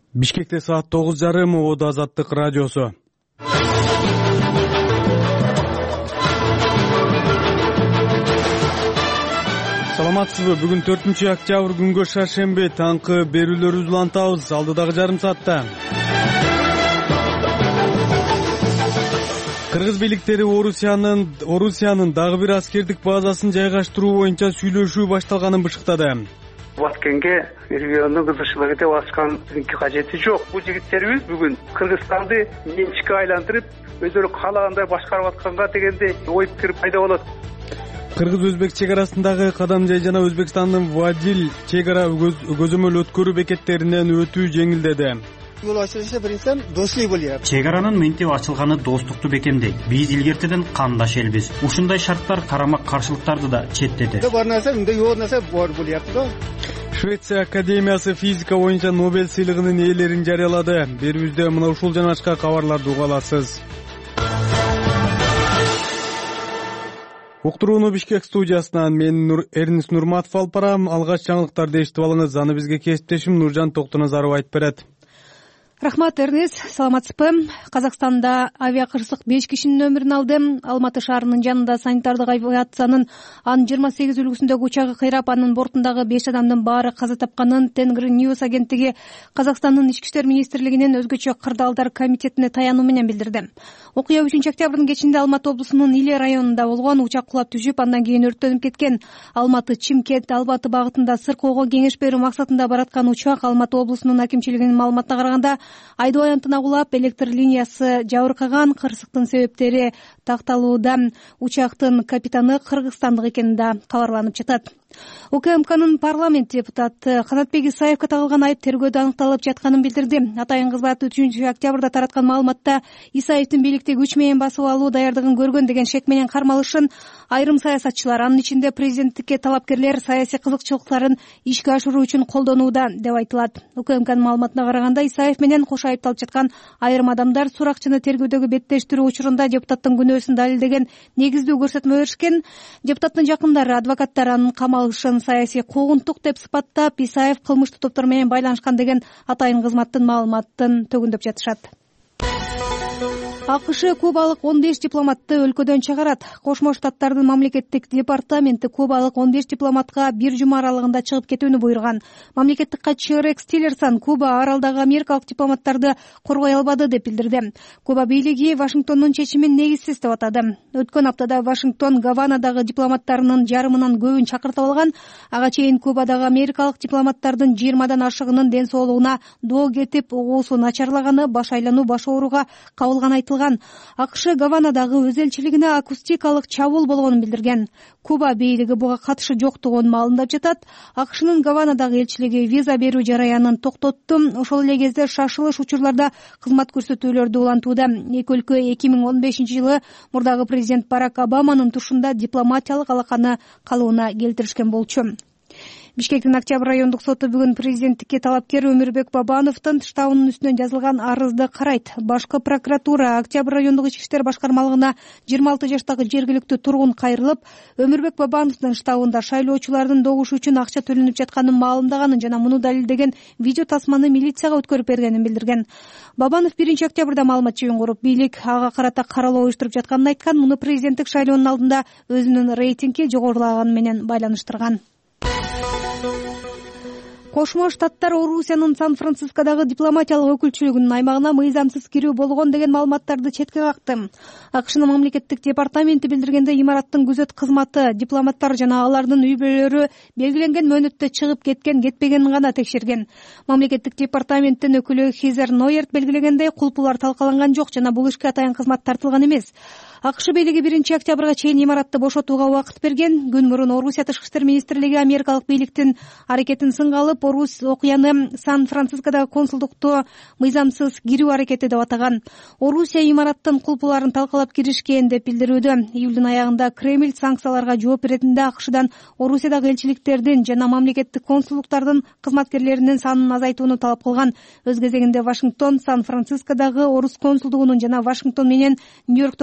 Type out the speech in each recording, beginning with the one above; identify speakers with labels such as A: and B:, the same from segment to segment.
A: Бишкекте саат 9:30 убада Азаттык радиосу. Саламатсызбы? Бүгүн 4-октябрь күнгө шаршемби таңкы берүүлөрүбүздү улантабыз. Алдыдагы жарым саатта кыргыз бийликтери Орусиянын дагы бир аскердик базасын жайгаштыруу боюнча сүйлөшүү башталганын бышыктады.
B: Баткенге региондун кызыкчылыгы деп ачкандын кажети жок. Бул жигиттерибиз бүгүн Кыргызстанды менчикке айлантырып, өздөрү каалагандай башкарып атканга дегенде ой пикир пайда болот.
A: Кыргыз-өзбек чек арасындагы Кадамжай жана Өзбекстандын Вадил чек ара көзөмөл өткөрүү бекеттеринен өтүү жеңилдеди.
C: Чек аранын мынтип ачылганы достукту бекемдейт. Биз илгертеден кандаш элбиз. Ушундай шарттар карама-каршылыктарды да четтеди.
A: Швеция Академиясы физика боюнча Нобель сыйлыгынын ээлерин жарыялады. Берүүбүздө мына ушул жана башка кабарларды уга аласыз. Уктурууну Бишкек студиясынан мен Эрнис Нурматов алып барам. Алгач жаңылыктарды эшитип алыңыз. Аны бизге кесиптешим Нуржан Токтоназаров айтып берет.
D: Рахмат, Эрнис. Саламатсызбы? Казакстанда авиакырсык 5 кишинин өмүрүн алды. Алматы шаарынын жанында санитардык авиациянын Ан-28 үлгүсүндөгү учагы кыйрап, анын бортундагы 5 адамдын баары каза тапканын Тенгри Ньюс агенттиги Казакстандын ички иштер министрлигинин өзгөчө кырдаалдар комитетине таянуу менен билдирди. Окуя 3-октябрдын кечинде Алматы облусунун Иле районунда болгон. Учак кулап түшүп, андан кийин өрттөнүп кеткен. Алматы-Чимкент, Албаты багытында Сыркоого кеңеш берүү максатында бараткан учак Алматы облусунун акимчилигинин маалыматына караганда айдоо аянтына кулап, электр линиясы жабыркаган. Кырсыктын себептери такталууда. Учактын капитаны кыргызстандык экени да кабарланып жатат. УКМКнын парламент депутаты Канатбек Исаевге тагылган айып тергөөдө аныкталып жатканын билдирди. Атайын кызмат 3-октябрда тараткан маалыматта Исаевдин бийликти күч менен басып алуу даярдыгын көргөн деген шек менен кармалышын айрым саясатчылар, анын ичинде президенттикке талапкерлер саясий кызыкчылыктарын ишке ашыруу үчүн колдонууда деп айтылат. УКМКнын маалыматына караганда Исаев менен кош айыпталып жаткан айрым адамдар суракчыны тергөөдөгү беттештирүү учурунда депутаттын күнөөсүн далилдеген негиздүү көрсөтмө беришкен. Депутаттын жакындары, адвокаттар анын камалышын саясий куугунтук деп сыпаттап, Исаев кылмыштуу топтор менен байланышкан деген атайын кызматтын маалыматын төгүндөп жатышат. АКШ кубалык 15 дипломатты өлкөдөн чыгарат. Кошмо Штаттардын мамлекеттик департаменти кубалык 15 дипломатка бир жума аралыгында чыгып кетүүнү буйруган. Мамлекеттик катчы Рекс Тиллерсон Куба аралдагы америкалык дипломаттарды коргой албады деп билдирди. Куба бийлиги Вашингтондун чечимин негизсиз деп атады. Өткөн аптада Вашингтон Гаванадагы дипломаттарынын жарымынан көбүн чакыртып алган. Ага чейин Кубадагы америкалык дипломаттардын 20дан ашыгынын ден соолугуна доо кетип, угуусу начарлаганы, баш айлануу, баш ооруга кабылганы айтылган. АКШ Гаванадагы өз элчилигине акустикалык чабуул болгонун билдирген. Куба бийлиги буга катышы жоктугун маалымдап жатат. АКШнын Гаванадагы элчилиги виза берүү жараянын токтотту. Ошол эле кезде шашылыш учурларда кызмат көрсөтүүлөрдү улантууда. Эки өлкө 2015-жылы мурдагы президент Барак Обаманын тушунда дипломатиялык алаканы калыбына келтиришкен болчу. Бишкектин Октябрь райондук соту бүгүн президенттикке талапкер Өмүрбек Бабановдун штабынын үстүнөн жазылган арызды карайт. Башкы прокуратура Октябрь райондук ички иштер башкармалыгына 26 жаштагы жергиликтүү тургун кайрылып, Өмүрбек Бабановдун штабында шайлоочулардын добушу үчүн акча төлөнүп жатканын маалымдаганын жана муну далилдеген видео тасманы милицияга өткөрүп бергенин билдирген. Бабанов 1-октябрда маалымат жыйын куруп, бийлик ага карата каралоо уюштуруп жатканын айткан. Муну президенттик шайлоонун алдында өзүнүн рейтинги жогорулаганы менен байланыштырган. Кошмо Штаттар Орусиянын Сан-Францискодагы дипломатиялык өкүлчүлүгүнүн аймагына мыйзамсыз кирүү болгон деген маалыматтарды четке какты. АКШнын мамлекеттик департаменти билдиргенде, имараттын күзөт кызматы дипломаттар жана алардын үй бүлөлөрү белгиленген мөөнөттө чыгып кеткен-кетпегенин гана текшерген. Мамлекеттик департаменттин өкүлү Хизер Нойерт белгилегендей, кулпулар талкаланган жок жана бул ишке атайын кызмат тартылган эмес. АКШ бийлиги 1-октябрга чейин имаратты бошотууга убакыт берген. Күн мурун Орусия тышкы иштер министрлиги америкалык бийликтин аракетин сынга алып, окуяны Сан-Францискодагы консулдукту мыйзамсыз кирүү аракети деп атаган. Орусия имараттын кулпуларын талкалап киришкен деп билдирүүдө. Июлдун аягында Кремль санкцияларга жооп беретинде АКШдан Орусиядагы элчиликтердин жана мамлекеттик консулдуктардын кызматкерлеринин санын азайтууну талап кылган. Өз кезегинде Вашингтон Сан-Францискодагы орус консулдугунун жана Вашингтон менен Нью-Йорктогу өкүлчүлүк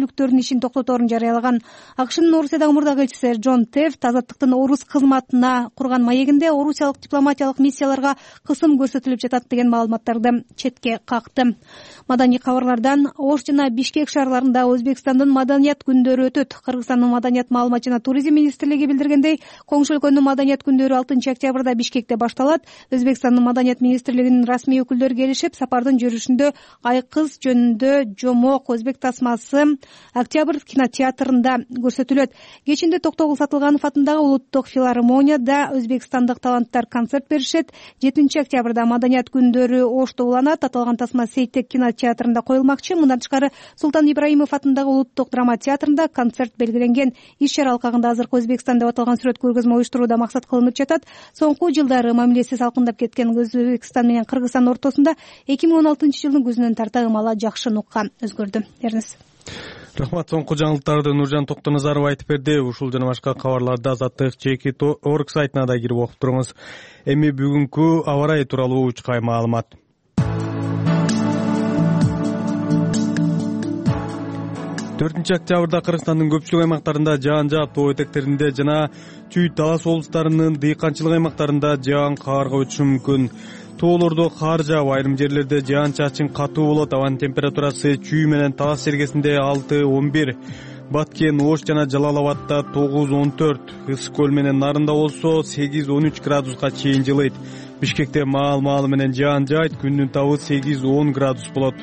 D: өкүлдүктөрүнүн ишин токтоторун жарыялаган. АКШнын Орусиядагы мурдагы элчиси Джон Тефт Азаттыктын орус кызматына курган маегинде орусиялык дипломатиялык миссияларга кысым көрсөтүлүп жатат деген маалыматтарды четке какты. Маданий кабарлардан Ош жана Бишкек шаарларында Өзбекстандын маданият күндөрү өтөт. Кыргызстандын маданият, маалымат жана туризм министрлиги билдиргендей, коңшу өлкөнүн маданият күндөрү 6 октябрда Бишкекте башталат. Өзбекстандын маданият министрлигинин расмий өкүлдөрү келишип, сапардын жүрүшүндө Айкыз жөнүндө жомок өзбек тасмасы Октябрь кинотеатрында көрсөтүлөт. Кечинде Токтогул Сатылганов атындагы улуттук филармонияда өзбекстандык таланттар концерт беришет. 7 октябрда маданият күндөрү Ошто уланат. Аталган тасма Сейтек кинотеатрында коюлмакчы. Мындан тышкары Султан Ибраимов атындагы улуттук драма театрында концерт белгиленген. Иш-чара алкагында азыркы Өзбекстан деп аталган сүрөт көргөзмө уюштурууда максат кылынып жатат. Соңку жылдары мамилеси салкындап кеткен Өзбекстан менен Кыргызстан ортосунда 2016-жылдын күзүнөн тарта ымала жакшы нукка өзгөрдү. Эрнис.
A: Рахмат. Соңку жаңылыктарды Нуржан Токтоназаров айтып берди. Ушул жана башка кабарларды Азаттык.org сайтына да кирип окуп туруңуз. Эми бүгүнкү аба ырайы тууралуу учкай маалымат. 4 октябрда Кыргызстандын көпчүлүк аймактарында жаан жаап, тоо этектеринде жана Чүй Талас облустарынын дыйканчылык аймактарында жаан каарга өтүшү мүмкүн. Тоолордо кар жаап, айрым жерлерде жаан чачын катуу болот. Абанын температурасы Чүй менен Талас сергесинде 6-11, Баткен, Ош жана Жалал Абадда 9-14, Ысык көл менен Нарында болсо 8-13 градуска чейин жылыйт. Бишкекте маал менен жаан жаайт, күндүн табы 8-10 градус болот.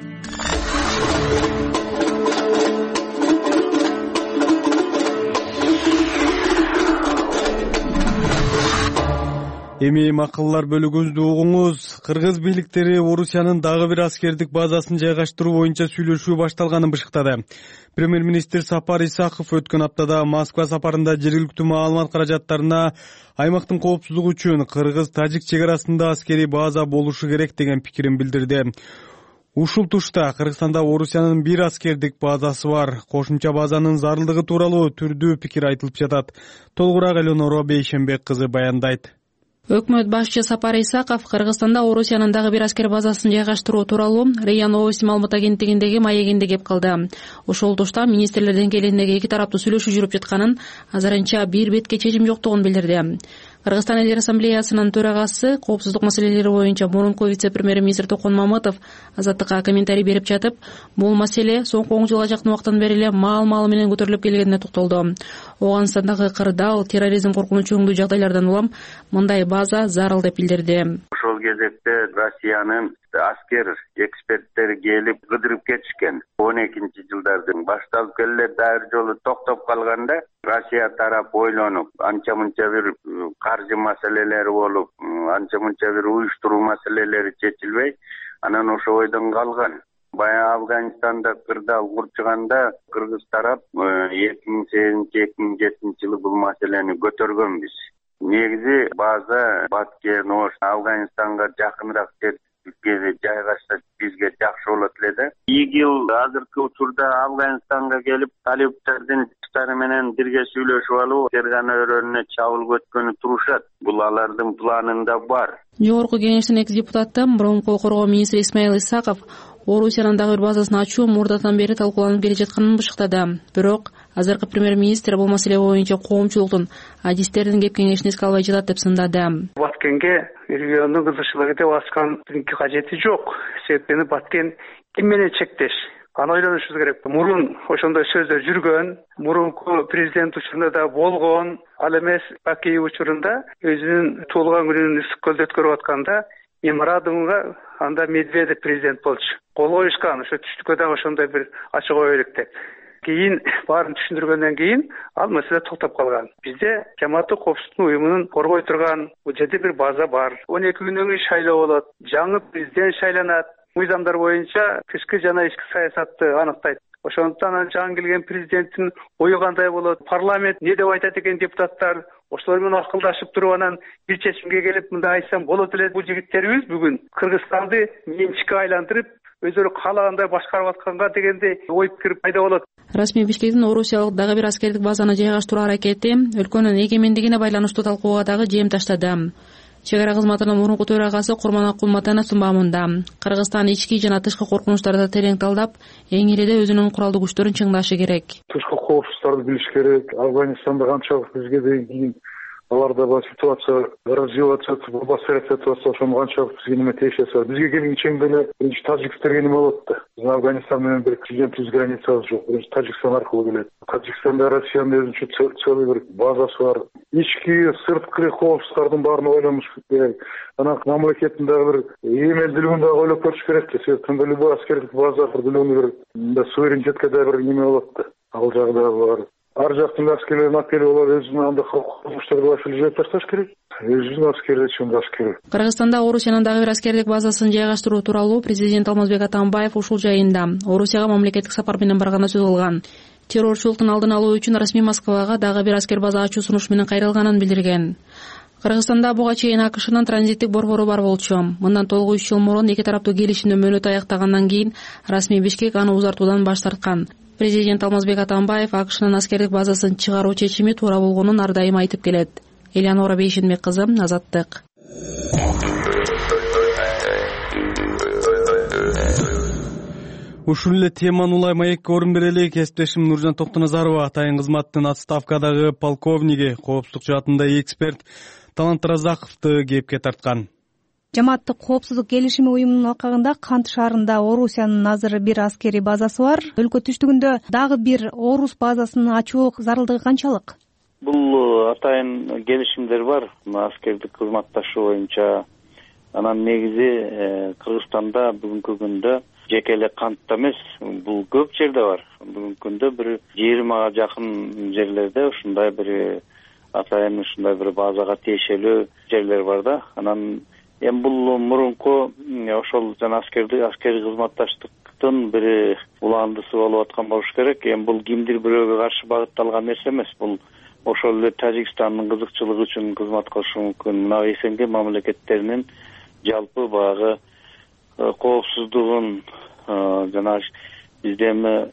A: Эми макалалар бөлүгүбүздү угуңуз. Кыргыз бийликтери Орусиянын дагы бир аскердик базасын жайгаштыруу боюнча сүйлөшүү башталганын бышыктады. Премьер-министр Сапар Исаков өткөн аптада Москва сапарында жергиликтүү маалымат каражаттарына аймактын коопсуздугу үчүн кыргыз-тажик чек арасында аскерий база болушу керек деген пикирин билдирди. Ушул тушта Кыргызстанда Орусиянын бир аскердик базасы бар. Кошумча базанын зарылдыгы тууралуу түрдүү пикир айтылып жатат. Толугураак Элеонора Бейшенбек кызы баяндайт.
E: Өкмөт башчы Сапар Исаков Кыргызстанда Орусиянын дагы бир аскер базасын жайгаштыруу тууралуу РИА Новости маалымат агенттигиндеги маегинде кеп калды. Ошол тушта министрлердин келиндеги эки тараптуу сүйлөшүү жүрүп жатканын, азырынча бир бетке чечим жоктугун билдирди. Кыргызстан Элдер Ассамблеясынын төрагасы, коопсуздук маселелери боюнча мурунку вице-премьер-министр Токон Мамытов Азаттыкка комментарий берип жатып, бул маселе соңку 10 жылга жакын убакыттан бери эле маал менен көтөрүлүп келгенине токтолду. Оганстандагы кырдаал, терроризм коркунучу өңдүү жагдайлардан улам мындай база зарыл деп билдирди.
F: Ошол кезекте Россиянын аскер эксперттери келип кыдырып кетишкен. 12-жылдардын башталып келе дайыр жолу токтоп калганда Россия тарап ойлонуп, анча мынча бир каржы маселелери болуп, анча мынча бир уюштуруу маселелери чечилбей, анан ошо ойдон калган. Баягы Афганистанда кырдаал курчуганда кыргыз тарап 2008-2007 жылы бул маселени көтөргөнбүз. Негизи база Баткен, Ош, Афганистанга жакыныраак жерге жайгашса бизге жакшы болот эле да. ИГИЛ азыркы учурда Афганистанга келип, талибтардын күчтөрү менен бирге сүйлөшүп алып, Ферган өрөөнүнө чабуулга өткөнү турушат. Бул алардын планында бар.
E: Жогорку кеңештин экс-депутаты, мурунку коргоо министри Исмаил Исаков Орусиянын дагы бир базасын ачуу мурдатан бери талкууланып келе жатканын бышыктады. Бирок азыркы премьер-министр бул маселе боюнча коомчулуктун, адистердин кеп кеңешин эске албай жатат деп сындады.
B: Баткенге региондун кызыкчылыгы деп аскандын кажети жок. Себеби Баткен ким менен чектеш? Аны ойлонушубуз керек. Мурун ошондой сөздөр жүргөн, мурунку президент учурунда да болгон, ал эмес Баки учурунда өзүнүн туулган күнүн Ысык көлдө өткөрүп атканда меморандумга анда Медведев президент болчу. Кол коюшкан, ошо түштүккө дагы ошондой бир ачык ой керек деп. Кийин баарын түшүндүргөндөн кийин ал маселе токтоп калган. Бизде Жамааттык коопсуздук уюмунун коргой турган бул жерде бир база бар. 12 күндөн кийин шайлоо болот. Жаңы президент шайланат. Мыйзамдар боюнча тышкы жана ички саясатты аныктайт. Ошондуктан жаңы келген президенттин ою кандай болот, парламент не деп айтат экен депутаттар, ошолор менен акылдашып туруп анан бир чечимге келип мындай айтсам болот эле. Бул жигиттерибиз бүгүн Кыргызстанды менчикке айландырып, өзүлөрү каалагандай башкарып атканга дегенде ой пикир пайда болот.
E: Расмий Бишкектин Орусиялык дагы бир аскердик базаны жайгаштыруу аракети өлкөнүн эгемендигине байланыштуу талкууга дагы жем таштады. Чек ара кызматынын мурунку төрагасы Курманбек Кулматановдун баамында Кыргызстан ички жана тышкы коркунучтарды терең талдап, эң эле өзүнүн куралдуу күчтөрүн чыңдашы керек.
G: Тышкы коопсуздарды билиш керек. Афганистанда канчалык бизге дейин аларда бар ситуация развиваться, басырып жатса, ошону канчалык бизге неме тиешеси бар. Бизге келген чейин эле биринчи таджикистерге неме болот да. Биздин Афганистан менен бир түз границабыз жок. Биринчи Таджикистан аркылуу келет. Таджикстанда Россиянын өзүнчө целый бир базасы бар. Ички, сырткы коопсуздардын баарын ойлонуш керек. Анан мамлекеттин дагы бир эмелдүүлүгүн дагы ойлоп көрүш керек да. Себептен любой аскердик база определенный бир суверенитетке да бир неме болот да. Ал жагы дагы бар. Ар жактын аскерлерин алып келип алар өзүнүн андай кылмыштарды башылып жиберип ташташ керек. Өзүнүн аскерди чыңдаш керек.
E: Кыргызстанда Орусиянын дагы бир аскердик базасын жайгаштыруу тууралуу президент Алмазбек Атамбаев ушул жайында Орусияга мамлекеттик сапар менен барганда сөз кылган. Террорчулуктун алдын алуу үчүн расмий Москвага дагы бир аскер база ачуу сунуш менен кайрылганын билдирген. Кыргызстанда буга чейин АКШнын транзиттик борбору бар болчу. Мындан 9 жыл мурун эки тараптуу келишимдин мөөнөтү аяктагандан кийин расмий Бишкек аны узартуудан баш тарткан. Президент Алмазбек Атамбаев АКШнын аскердик базасын чыгаруу чечими туура болгонун ар дайым айтып келет. Элянора Бейшенбек кызы, Азаттык.
A: Ушул эле теманы улай маекке орун берели. Кесиптешим Нуржан Токтоназарова атайын кызматтын отставкадагы полковниги, коопсуздук жаатында эксперт Талант Разаковду кепке тарткан.
D: Жамааттык коопсуздук келишими уюмунун алкагында Кант шаарында Орусиянын азыр бир аскерий базасы бар. Өлкө түштүгүндө дагы бир Орус базасын ачуу зарылдыгы канчалык?
H: Бул атайын келишимдер бар. Аскердик кызматташуу боюнча. Анан негизи Кыргызстанда бүгүнкү күндө жеке эле Кантта эмес, бул көп жерде бар. Бүгүнкү күндө бир 20га жакын жерлерде ушундай бир атайын ушундай бир базага тиешелүү жерлер бар да. Анан бул мурунку ошол жана аскерий кызматташтыктын бир уландысы болуп аткан болуш керек. Бул кимдир бирөөгө каршы багытталган нерсе эмес. Бул ошол эле Тажикстандын кызыкчылыгы үчүн кызмат кылышы мүмкүн. Мына СНГ мамлекеттеринин жалпы багы коопсуздугун жана бизде эми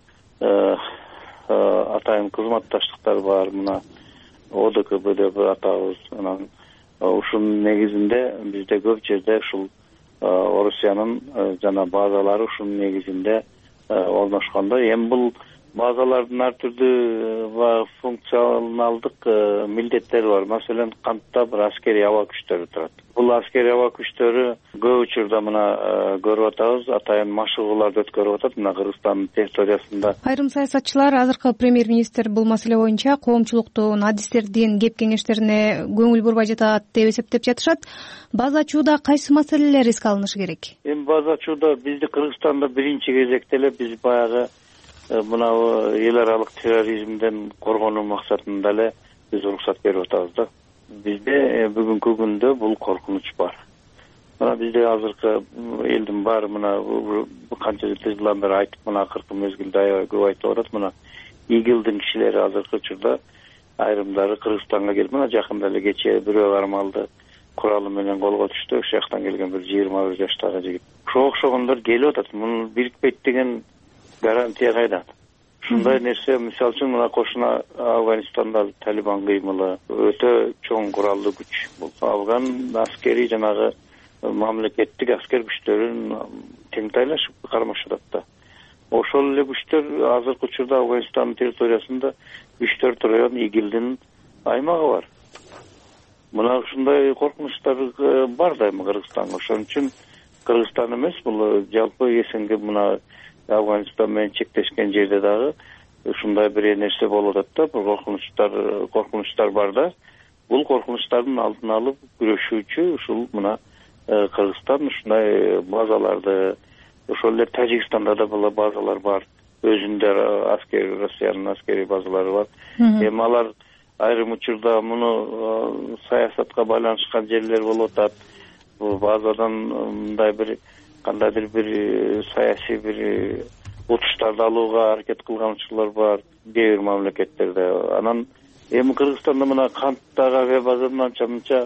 H: атайын кызматташтыктар бар. Мына ОДКБ деп атабыз. Анан ушунун негизинде бизде көп жерде ушул Орусиянын жана базалары ушунун негизинде орношкондо. Бул базалардын ар түрдүү функционалдык милдеттери бар. Маселен, Кантта бир аскерий аба күчтөрү турат. Бул аскерий аба күчтөрү көп учурда мына көрүп атабыз, атайын машыгууларды өткөрүп атат мына Кыргызстандын территориясында.
D: Айрым саясатчылар азыркы премьер-министр бул маселе боюнча коомчулуктун адистердин кеп кеңештерине көңүл бурбай жатат деп эсептеп жатышат. База ачууда кайсы маселелер эске алынышы керек?
H: База ачууда бизди Кыргызстанда биринчи кезекте эле биз баягы мына эл аралык терроризмден коргонуу максатында эле биз уруксат берип атабыз да. Бизде бүгүнкү күндө бул коркунуч бар. Мына бизде азыркы элдин баары мына канча жылдан бери айтып, мына акыркы мезгилде көп айтып атат. Мына ИГИЛдин кишилери азыркы учурда айрымдары Кыргызстанга келип, мына жакында эле кечээ бирөө кармалды куралы менен колго түштү. Ошол жактан келген бир 21 жаштагы жигит. Ошого окшогондор келип атат. Муну бирикпейт деген гарантия кайда? Ушундай нерсе, мисалы үчүн мына кошуна Афганистанда Талибан кыймылы өтө чоң куралдуу күч. Бул Афган аскери жанагы мамлекеттик аскер күчтөрүн тең тайлашып кармашып атат да. Ошол эле күчтөр азыркы учурда Афганистандын территориясында күчтөр турган ИГИЛдин аймагы бар. Мына ушундай коркунучтар бар да Кыргызстанга. Ошон үчүн Кыргызстан эмес, бул жалпы СНГ мына Афганистан менен чектешкен жерде дагы ушундай бир нерсе болуп атат да, бул коркунучтар бар да. Бул коркунучтардын алдын алып күрөшүүчү ушул мына Кыргызстан ушундай базаларды, ошол эле Тажикстанда да бул базалар бар. Өзүндө Россиянын аскерий базалары бар. Алар айрым учурда муну саясатка байланышкан жерлер болуп атат. Бул базадан мындай бир кандайдыр бир саясий бир утуштарды алууга аракет кылган учурлар бар кээ бир мамлекеттерде. Анан Кыргызстанда мына Канттагы авиабазадан анча-мынча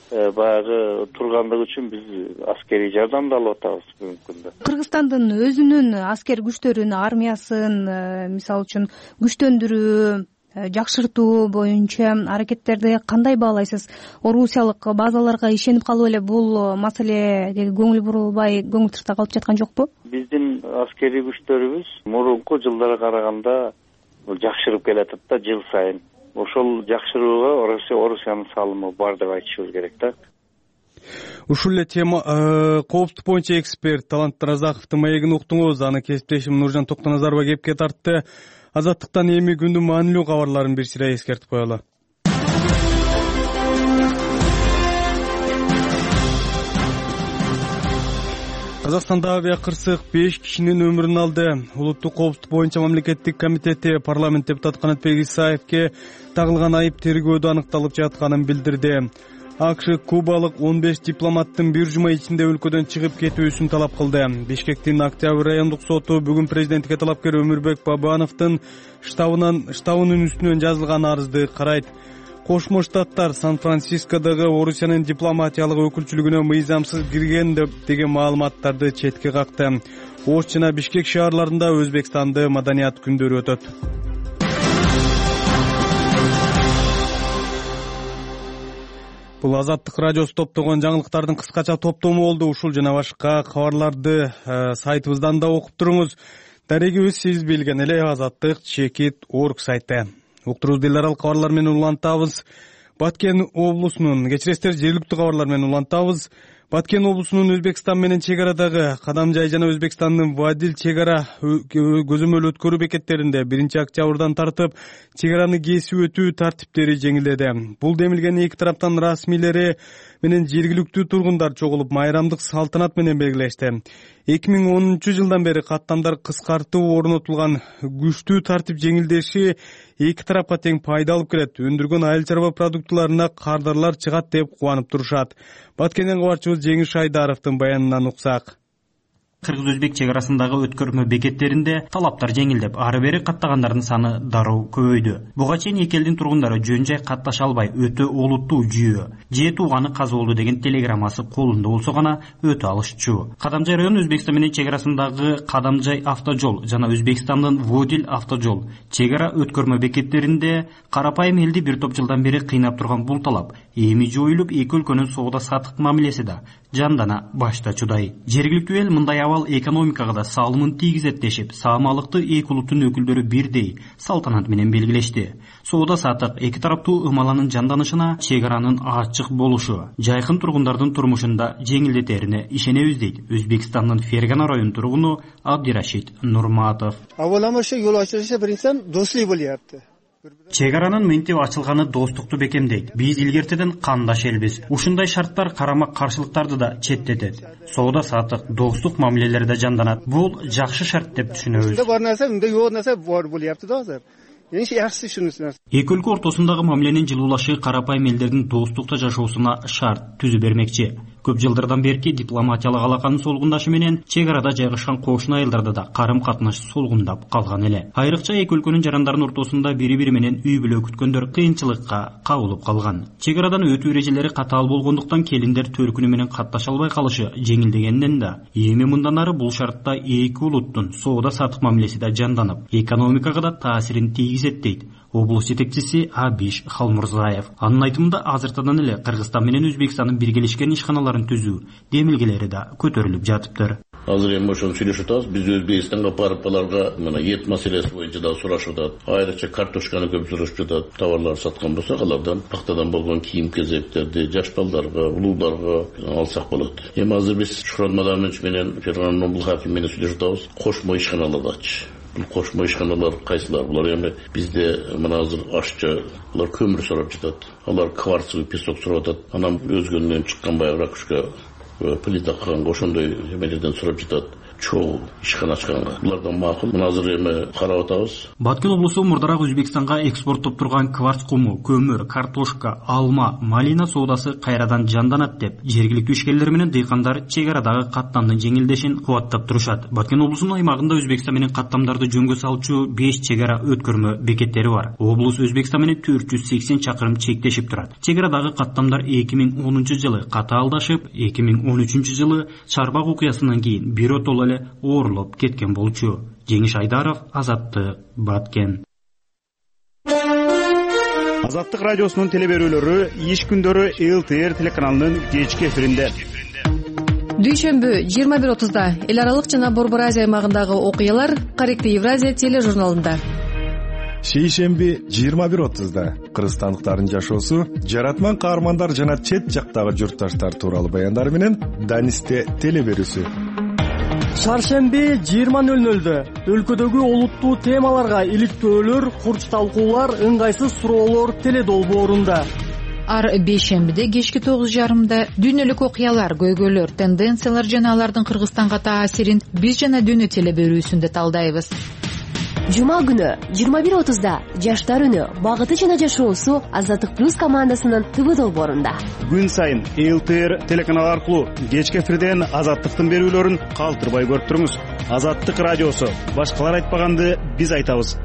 H: баягы тургандыгы үчүн биз аскерий жардамды алып атабыз бүгүнкү күндө. Кыргызстандын
D: өзүнүн аскер күчтөрүн, армиясын, мисалы үчүн күчтөндүрүү жакшыртуу боюнча аракеттерди кандай баалайсыз? Орусиялык базаларга ишенип калып эле бул маселеге көңүл бурулбай көңүл тырта калып жаткан жокпу?
H: Биздин аскерий күчтөрүбүз мурунку жылдарга караганда жакшырып келатат да жыл сайын. Ошол жакшырууга Орусиянын салымы бар деп айтышыбыз керек да.
A: Ушул эле тема коопсуздук боюнча эксперт Талант Разаковдун маегин уктуңуз. Аны кесиптешим Нуржан Токтоназарова кепке тартты. Азаттыктан эми күндүн маанилүү кабарларын бир сыйра эскертип коелу. Казакстанда авиакырсык 5 кишинин өмүрүн алды. Улуттук коопсуздук боюнча мамлекеттик комитети парламент депутаты Канатбек Исаевке тагылган айып тергөөдө аныкталып жатканын билдирди. АКШ кубалык 15 дипломаттын бир жума ичинде өлкөдөн чыгып кетүүсүн талап кылды. Бишкектин Октябрь райондук соту бүгүн президентке талапкер Өмүрбек Бабановдун штабынын үстүнөн жазылган арызды карайт. Кошмо Штаттар Сан-Францискодогу Орусиянын дипломатиялык өкүлчүлүгүнө мыйзамсыз кирген деген маалыматтарды четке какты. Ош жана Бишкек шаарларында Өзбекстанды маданият күндөрү өтөт. Бул Азаттык радиосу топтогон жаңылыктардын кыскача топтому болду. Ушул жана башка кабарларды сайтыбыздан да окуп туруңуз. Дарегибиз сиз билген эле Азаттык.org сайты. Уктурубузду эл аралык кабарлар менен улантабыз. Баткен облусунун кечиресиздер жергиликтүү кабарлар менен улантабыз. Баткен облусунун Өзбекстан менен чек арадагы Кадамжай жана Өзбекстандын Вадил чек ара көзөмөл өткөрүү бекеттеринде 1-октябрдан тартып чек араны кесип өтүү тартиптери жеңилдеди. Бул демилген эки тараптан расмийлери менен жергиликтүү тургундар чогулуп майрамдык салтанат менен белгилешти. 2010 жылдан бери каттамдар кыскартуу орнотулган. Күчтүү тартип жеңилдеши эки тарапка тең пайда алып келет. Өндүргөн айыл чарба продуктыларына кардарлар чыгат деп кубанып турушат. Баткенден кабарчыбыз Жеңиш Айдаровдун баянынан уксак.
C: Кыргыз-Өзбек чек арасындагы өткөрмө бекеттеринде талаптар жеңилдеп, ары бери каттагандардын саны дароо көбөйдү. Буга чейин эки элдин тургундары жөн-жай катташа албай, өтө олуттуу жүйө, же тууганы каза болду деген телеграммасы колунда болсо гана өтө алышчу. Кадамжай району Өзбекстан менен чек арасындагы Кадамжай автожол жана Өзбекстандын Водил автожол чек ара өткөрмө бекеттеринде карапайым элди бир топ жылдан бери кыйнап турган бул талап эми жоюлуп, эки өлкөнүн соода саттык мамилеси да жандана баштачудай. Жергиликтүү эл мындай абал экономикага да салымын тийгизет дешип, саамалыкты эки улуттун өкүлдөрү бирдей салтанат менен белгилешти. Соода саттык эки тараптуу ымаланын жанданышына, чек аранын ачык болушу жайкын тургундардын турмушунда жеңилдетерине ишенебиз дейт Өзбекстандын Фергана район тургуну Абдирашид Нурматов.
I: Аввалама ошо жол ачылышы биринчиден достук болуяпты.
C: Чек аранын мынтип ачылганы достукту бекемдейт. Биз илгертеден кандаш элбиз. Ушундай шарттар карама каршылыктарды да четтетет. Соода саттык, достук мамилелери да жанданат. Бул жакшы шарт деп түшүнөбүз.
I: Бар нерсе, мындай жок нерсе бар болуяпты да азыр.
C: Эки өлкө ортосундагы мамиленин жылуулашы карапайым элдердин достукта жашоосуна шарт түзүп бермекчи. Көп жылдардан берки дипломатиялык алаканын солгундашы менен чек арада жайгашкан кошуна айылдарда да карым катнаш солгундап калган эле. Айрыкча эки өлкөнүн жарандарынын ортосунда бири-бири менен үй бүлө күткөндөр кыйынчылыкка кабылып калган. Чек арадан өтүү эрежелери катаал болгондуктан келиндер төркүнү менен катташа албай калышы жеңилдегенден да эми мындан ары бул шартта эки улуттун соода саттык мамилеси да жанданып, экономикага да таасирин тийгизет дейт облус жетекчиси Абиш Халмурзаев. Анын айтымында азыртадан эле Кыргызстан менен Өзбекстандын биргелешкен ишканаларын түзүү демилгелери да көтөрүлүп жатыптыр.
J: Азыр эми ошону сүйлөшүп атабыз. Биз Өзбекстанга барып аларга мына эт маселеси боюнча да сурашып атат. Айрыкча картошканы көп сурашып жатат. Товарлар саткан болсок, алардан пактадан болгон кийим-кезектерди жаш балдарга, улууларга алсак болот. Эми азыр биз Шухрат Мадамович менен Ферган Номбул хаким менен сүйлөшүп атабыз. Кошмо ишканалардачы. Бул кошмо ишканалар кайсылар? Булар эми бизде мына азыр ашчы, алар көмүр сурап жатат. Алар кварцевый песок сурап атат. Анан өзгөнүнөн чыккан баягы ракушка плита кылганга ошондой эмелерден сурап жатат. Чоң ишкана ачканга. Булардан макул. Мына азыр эми карап атабыз.
C: Баткен облусу мурдараак Өзбекстанга экспорттоп турган кварц куму, көмүр, картошка, алма, малина соодасы кайрадан жанданат деп жергиликтүү ишкерлер менен дыйкандар чек арадагы каттамдын жеңилдешин кубаттап турушат. Баткен облусунун аймагында Өзбекстан менен каттамдарды жөнгө салчу 5 чек ара өткөрмө бекеттери бар. Облус Өзбекстан менен 480 чакырым чектешип турат. Чек арадагы каттамдар 2010 жылы катаалдашып, 2013 жылы Чарбак окуясынан кийин биротоло эле оорлоп кеткен болчу. Жеңиш Айдаров, Азаттык, Баткен.
K: Азаттык радиосунун теле берүүлөрү иш күндөрү ЛТР телеканалынын кечки эфиринде.
L: Дүйшөмбү 21:30 эл аралык жана Борбор Азия аймагындагы окуялар Корректив Евразия тележурналында.
M: Шейшемби 21:30 кыргызстандыктардын жашоосу, жаратман каармандар жана чет жактагы журтташтар тууралуу баяндар менен Данисте теле берүүсү.
A: Шаршемби 20:00 өлкөдөгү олуттуу темаларга иликтөөлөр, курч талкуулар, ыңгайсыз суроолор теле долбоорунда.
N: Ар бейшембиде кечки 9:30 дүйнөлүк окуялар, көйгөйлөр, тенденциялар жана алардын Кыргызстанга таасирин биз жана дүйнө теле берүүсүндө талдайбыз.
O: Жума күнү 21:30 Жаштар үнү, багыты жана жашоосу Азаттык плюс командасынын ТВ долбоорунда.
K: Күн сайын ЛТР телеканалы аркылуу кечки эфирден Азаттыктын берүүлөрүн калтырбай көрүп туруңуз. Азаттык радиосу, башкалар айтпаганды биз айтабыз.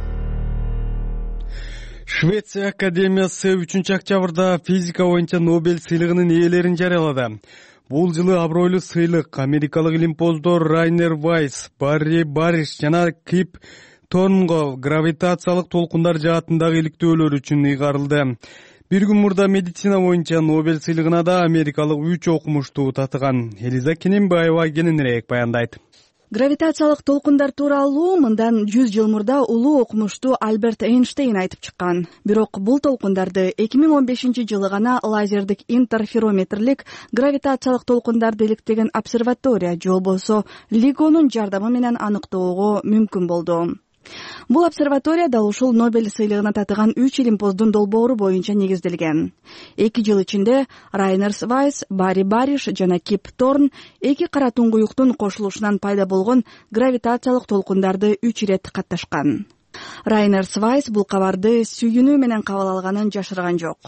A: Швеция академиясы 3-октябрда физика боюнча Нобель сыйлыгынын ээлерин жарыялады. Бул жылы абройлуу сыйлык америкалык илимпоздор Райнер Вайс, Барри Бариш жана Кип Торнго гравитациялык толкундар жаатындагы иликтөөлөр үчүн ыйгарылды. Бир күн мурда медицина боюнча Нобель сыйлыгына да америкалык 3 окумуштуу татыган. Элиза Кененбаева кененирээк баяндайт.
D: Гравитациялык толкундар тууралуу мындан 100 жыл мурда улуу окумуштуу Альберт Эйнштейн айтып чыккан. Бирок бул толкундарды 2015 жылы гана лазердик интерферометрлик гравитациялык толкундарды иликтеген обсерватория же болбосо LIGOнун жардамы менен аныктоого мүмкүн болду. Бул обсерватория дал ушул Нобель сыйлыгына татыган 3 илимпоздун долбоору боюнча негизделген. 2 жыл ичинде Райнер Вайс, Барри Бариш жана Кип Торн 2 кара туңгуюктун кошулушунан пайда болгон гравитациялык толкундарды 3 ирет катташкан. Райнер Вайс бул кабарды сүйүнүү менен кабыл алганын жашырган жок.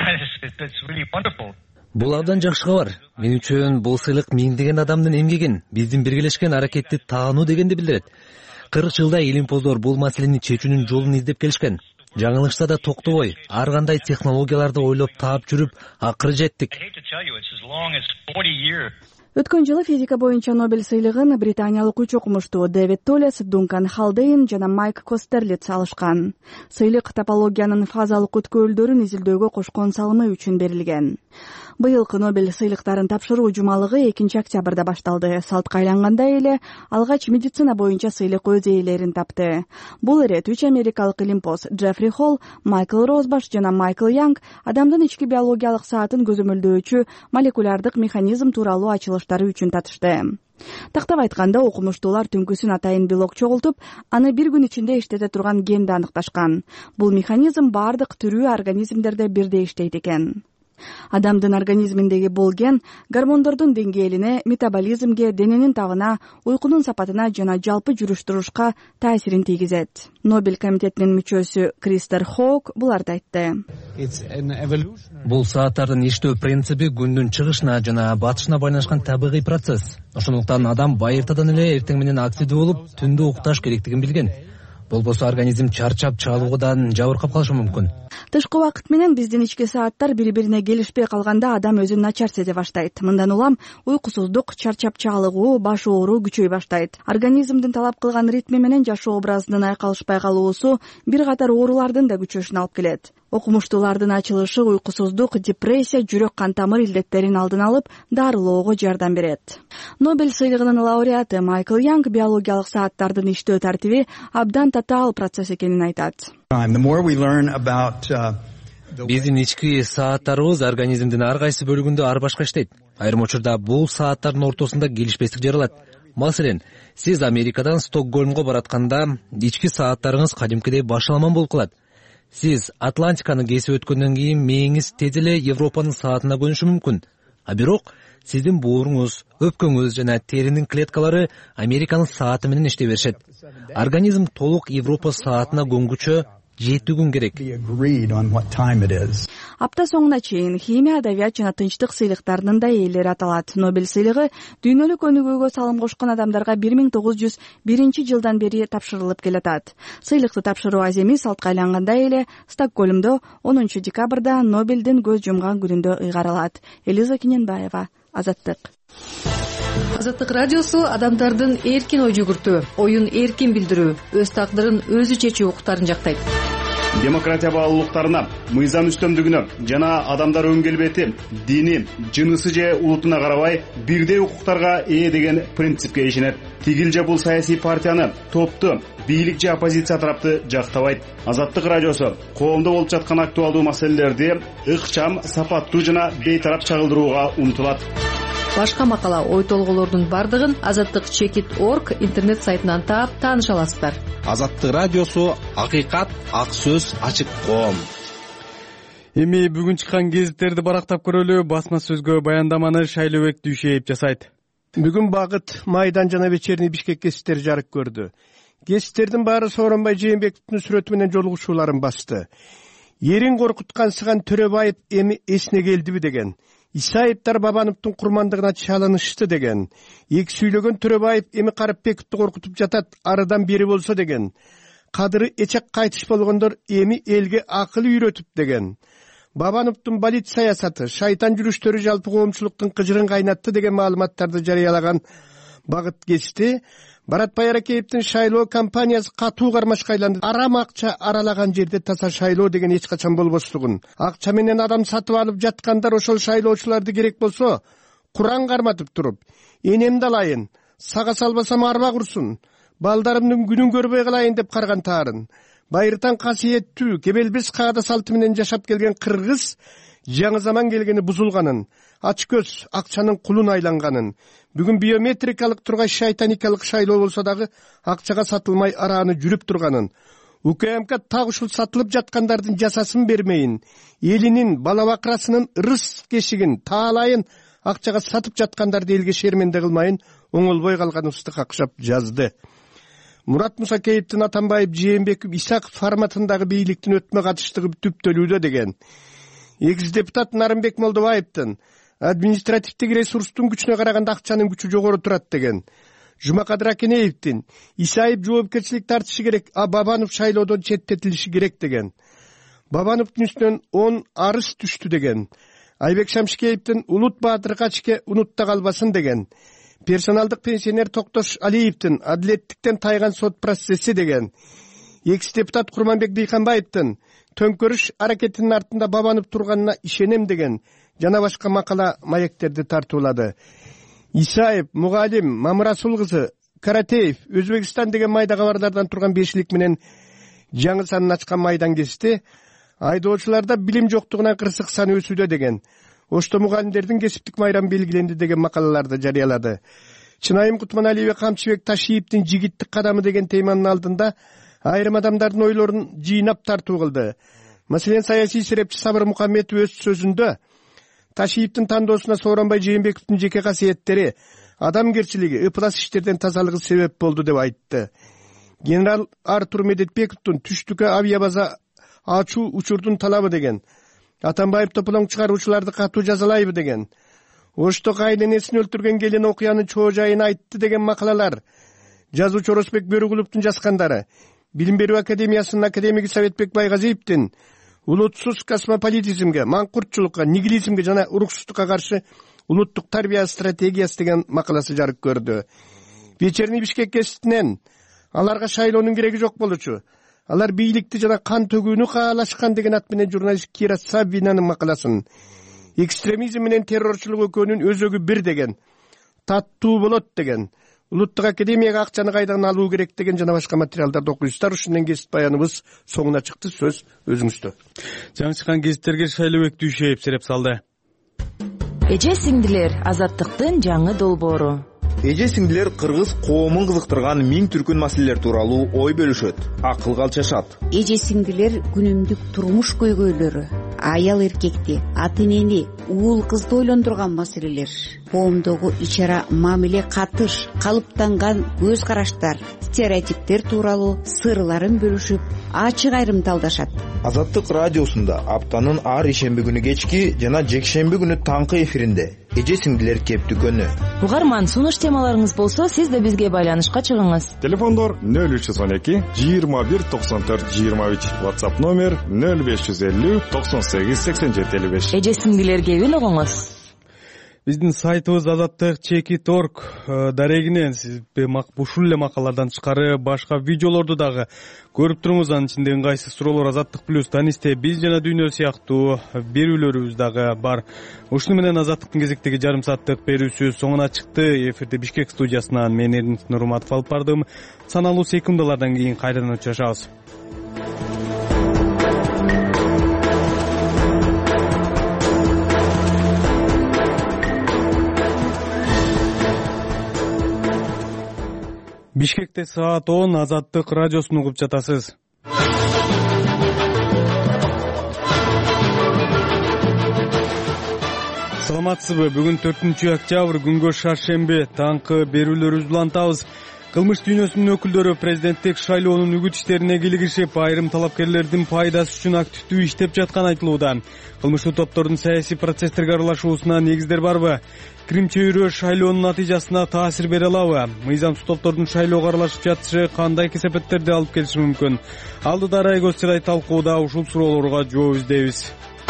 P: Бул абдан жакшы кабар. Мен үчүн бул сыйлык миңдеген адамдын эмгегин, биздин биргелешкен аракетти таануу дегенди билдирет. 40 жылда илимпоздор бул маселени чечүүнүн жолун издеп келишкен. Жаңылышса да токтобой, ар кандай технологияларды ойлоп таап жүрүп, акыры жеттик.
D: Өткөн жылы физика боюнча Нобель сыйлыгын британиялык 3 окумуштуу Дэвид Толлес, Дункан Халдейн жана Майк Костерлиц алышкан. Сыйлык топологиянын фазалык өткөөлдөрүн изилдөөгө кошкон салымы үчүн берилген. Быйылкы Нобель сыйлыктарын тапшыруу жумалыгы 2 октябрда башталды. Салтка айлангандай эле алгач медицина боюнча сыйлык өз ээлерин тапты. Бул ирет 3 америкалык илимпоз Джеффри Холл, Майкл Розбаш жана Майкл Янг адамдын ички биологиялык саатын көзөмөлдөөчү молекулярдык механизм тууралуу ачылыштары үчүн татышты. Тактап айтканда, окумуштуулар түнкүсүн атайын белок чогултуп, аны бир күн ичинде иштете турган генди аныкташкан. Бул механизм бардык тирүү организмдерде бирдей иштейт экен. Адамдын организминдеги бул ген гормондордун деңгээлине, метаболизмге, дененин табына, уйкунун сапатына жана жалпы жүрүш-турушка таасирин тийгизет. Нобель комитетинин мүчөсү Кристер Хоук буларды айтты.
P: Бул сааттардын иштөө принципи күндүн чыгышына жана батышына байланышкан табигый процесс. Ошондуктан адам байыртадан эле эртең менен активдүү болуп, түндө укташ керектигин билген. Болбосо организм чарчап чалуудан жабыркап калышы мүмкүн.
D: Тышкы убакыт менен биздин ички сааттар бири-бирине келишпей калганда адам өзүн начар сезе баштайт. Мындан улам уйкусуздук, чарчап чалыгуу, баш ооруу күчөй баштайт. Организмдин талап кылган ритми менен жашоо образынын айкалышпай калуусу бир катар оорулардын да күчөшүнө алып келет. Окумуштуулардын ачылышы уйкусуздук, депрессия, жүрөк кан тамыр илдеттерин алдын алып, дарылоого жардам берет. Нобель сыйлыгынын лауреаты Майкл Янг биологиялык сааттардын иштөө тартиби абдан татаал процесс экенин айтат.
P: Биздин ички сааттарыбыз организмдин ар кайсы бөлүгүндө ар башка иштейт. Айрым учурда бул сааттардын ортосунда келишпестик жаралат. Маселен, сиз Америкадан Стокгольмго баратканда ички сааттарыңыз кадимкидей башаламан болуп калат. Сиз Атлантиканы кесип өткөндөн кийин мээңиз тез эле Европанын саатына көнүшү мүмкүн. А бирок сиздин бооруңуз, өпкөңүз жана теринин клеткалары Американын сааты менен иштей беришет. Организм толук Европа саатына көнгүчө 7 күн керек.
D: Апта соңуна чейин химия, адабият жана тынчтык сыйлыктарынын да ээлери аталат. Нобель сыйлыгы дүйнөлүк өнүгүүгө салым кошкон адамдарга 1901 жылдан бери тапшырылып келатат. Сыйлыкты тапшыруу аземи салтка айлангандай эле Стокгольмдо 10 декабрда Нобелдин көз жумган күнүндө ыйгарылат. Элиза Кененбаева, Азаттык.
L: Азаттык радиосу адамдардын эркин ой жүгүртүү, оюн эркин билдирүү, өз тагдырын өзү чечүү укуктарын жактайт.
K: демократия баалуулуктарына, мыйзам үстөмдүгүнө жана адамдар өң келбети, дини, жынысы же улутуна карабай бирдей укуктарга ээ деген принципке ишенет. Тигил же бул саясий партияны, топту, бийлик же оппозиция тарапты жактабайт. Азаттык радиосу коомдо болуп жаткан актуалдуу маселелерди ыкчам, сапаттуу жана бейтарап чагылдырууга умтулат.
L: Башка макала, ой толгоолордун бардыгын azattik.org интернет сайтынан таап тааныша аласыздар.
P: Азаттык радиосу акыйкат, ак сөз, ачык коом.
A: Эми бүгүн чыккан гезиттерди барактап көрөлү. Басма сөзгө баяндаманы Шайлообек Дүйшеев жасайт.
Q: Бүгүн Багыт, Майдан жана Вечерний Бишкек гезиттери жарык көрдү. Гезиттердин баары Сооронбай Жээнбековдун сүрөтү менен жолугушууларын басты. Эрин коркуткан Сыган Төрөбаев эми эсине келдиби деген. Исаевдер Бабановдун курмандыгына чалынышты деген. Эки сүйлөгөн Төрөбаев эми Карыпбековду коркутуп жатат, арыдан бери болсо деген. Кадыры эчек кайтыш болгондор эми элге акыл үйрөтүп деген. Бабановдун балит саясаты, шайтан жүрүштөрү жалпы коомчулуктун кыжырын кайнатты деген маалыматтарды жарыялаган Багыт гезити Баратбай Аракеевдин шайлоо кампаниясы катуу кармашка айланды. Арам акча аралаган жерде таза шайлоо деген эч качан болбостугун. Акча менен адам сатып алып жаткандар ошол шайлоочуларды керек болсо Куран карматып туруп, энемди алайын, сага салбасам арба курсун, балдарымдын күнүн көрбөй калайын деп карган таарын. Байыртан касиеттүү, кебелбес каада салты менен жашап келген кыргыз жаңы заман келгени бузулганын, ач көз, акчанын кулун айланганын, бүгүн биометрикалык тургай шайтаникалык шайлоо болсо дагы акчага сатылмай арааны жүрүп турганын, УКМК так ушул сатылып жаткандардын жасасын бермейин, элинин, бала бакырасынын ырыс кешигин, таалайын акчага сатып жаткандарды элге шерменде кылмайын оңолбой калганыбызды какшап жазды. Мурат Мусакеевдин Атамбаев, Жээнбеков, Исаков форматындагы бийликтин өтмө катыштыгы түптөлүүдө деген. Экс депутат Нарымбек Молдобаевдин административдик ресурстун күчүнө караганда акчанын күчү жогору турат деген. Жумакадыр Акенеевдин Исаев жоопкерчилик тартышы керек, а Бабанов шайлоодон четтетилиши керек деген. Бабановдун үстүнөн 10 арыз түштү деген. Айбек Шамшикеевдин Улут Баатыр Качке унутта калбасын деген. Персоналдык пенсионер Токтош Алиевдин адилеттиктен тайган сот процесси деген. Экс депутат Курманбек Дыйканбаевдин төңкөрүш аракетинин артында Бабанов турганына ишенем деген жана башка макала маектерди тартуулады. Исаев, Мугалим, Мамырасул кызы, Каратеев, Өзбекстан деген майда кабардардан турган бешилик менен жаңы санын ачкан Майдан гезити айдоочуларда билим жоктугунан кырсык саны өсүүдө деген. Ошто мугалимдердин кесиптик майрамы белгиленди деген макалаларды жарыялады. Чынайым Кутманалиева Камчыбек Ташиевдин жигиттик кадамы деген теманын алдында айрым адамдардын ойлорун жыйнап тартуу кылды. Маселен, саясий серепчи Сабыр Мукаммедов өз сөзүндө Ташиевдин тандоосуна Сооронбай Жээнбековдун жеке касиеттери, адамгерчилиги, ыплас иштерден тазалыгы себеп болду деп айтты. Генерал Артур Медетбековдун түштүккө авиабаза ачуу учурдун талабы деген. Атамбаев тополоң чыгаруучуларды катуу жазалайбы деген. Ошто кайненесин өлтүргөн келин окуянын чоо жайын айтты деген макалалар. Жазуучу Оросбек Бөрүгүловдун жазгандары. Билим берүү академиясынын академиги Советбек Байгазиевдин улутсуз космополитизмге, маңкуртчулукка, нигилизмге жана уруксуздукка каршы улуттук тарбия стратегиясы деген макаласы жарык көрдү. Вечерний Бишкек гезитинен аларга шайлоонун кереги жок болчу. Алар бийликти жана кан төгүүнү каалашкан деген ат менен журналист Кира Сабинанын макаласын. Экстремизм менен террорчулук экөөнүн өзөгү бир деген. Таттуу болот деген. Улуттук академияга акчаны кайдан алуу керек деген жана башка материалдарды окуйсуздар. Ушундан гезит баяныбыз соңуна чыкты. Сөз өзүңүздө.
A: Жаңы чыккан гезиттерге Шайлообек Дүйшеев сереп салды.
R: Эже сиңдилер, азаттыктын жаңы долбоору.
S: Эже сиңдилер кыргыз коомун кызыктырган миң түркүн маселелер тууралуу ой бөлүшөт, акыл калчашат.
T: Эже сиңдилер күнүмдүк турмуш көйгөйлөрү, аял эркекти, ата энени, уул кызды ойлондурган маселелер, коомдогу ичара мамиле катыш, калыптанган көз караштар, стереотиптер тууралуу сырларын бөлүшүп, ачык айрымталдашат.
S: Азаттык радиосунда аптанын ар ишемби күнү кечки жана жекшемби күнү таңкы эфиринде эже сиңдилер кептүкөнү.
R: Угарман, сунуш темаларыңыз болсо, сиз да бизге байланышка чыгыңыз.
M: Телефондор 0312 21 94 23, WhatsApp номер 0550 98 87 55.
R: Эже сиңдилерге үнөгүңүз.
A: Биздин сайтыбыз azаттык.org дарегинен сиз ушул эле макалалардан тышкары башка видеолорду дагы көрүп туруңуз. Анын ичинде ыңгайсыз суроолор, Азаттык плюс, Данисте, Биз жана дүйнө сыяктуу берүүлөрүбүз дагы бар. Ушуну менен Азаттыктын кезектеги жарым сааттык берүүсү соңуна чыкты. Эфирде Бишкек студиясынан мен Эрдинч Нурматов алып бардым. Саналуу секундалардан кийин кайрадан учурашабыз. Бишкекте саат 10, Азаттык радиосун угуп жатасыз. Саламатсызбы? Бүгүн 4-октябрь, күнгө шаршемби, таңкы берүүлөрүбүздү улантабыз. Кылмыш дүйнөсүнүн өкүлдөрү президенттик шайлоонун үгүт иштерине кийлигишип, айрым талапкерлердин пайдасы үчүн активдүү иштеп жатканы айтылууда. Кылмыштуу топтордун саясий процесстерге аралашуусуна негиздер барбы? Крим чөйрө шайлоонун натыйжасына таасир бере алабы? Мыйзамсыз топтордун шайлоого аралашып жатышы кандай кесепеттерди алып келиши мүмкүн? Алдыда Райгоз Чырай талкууда ушул суроолорго жооп издейбиз.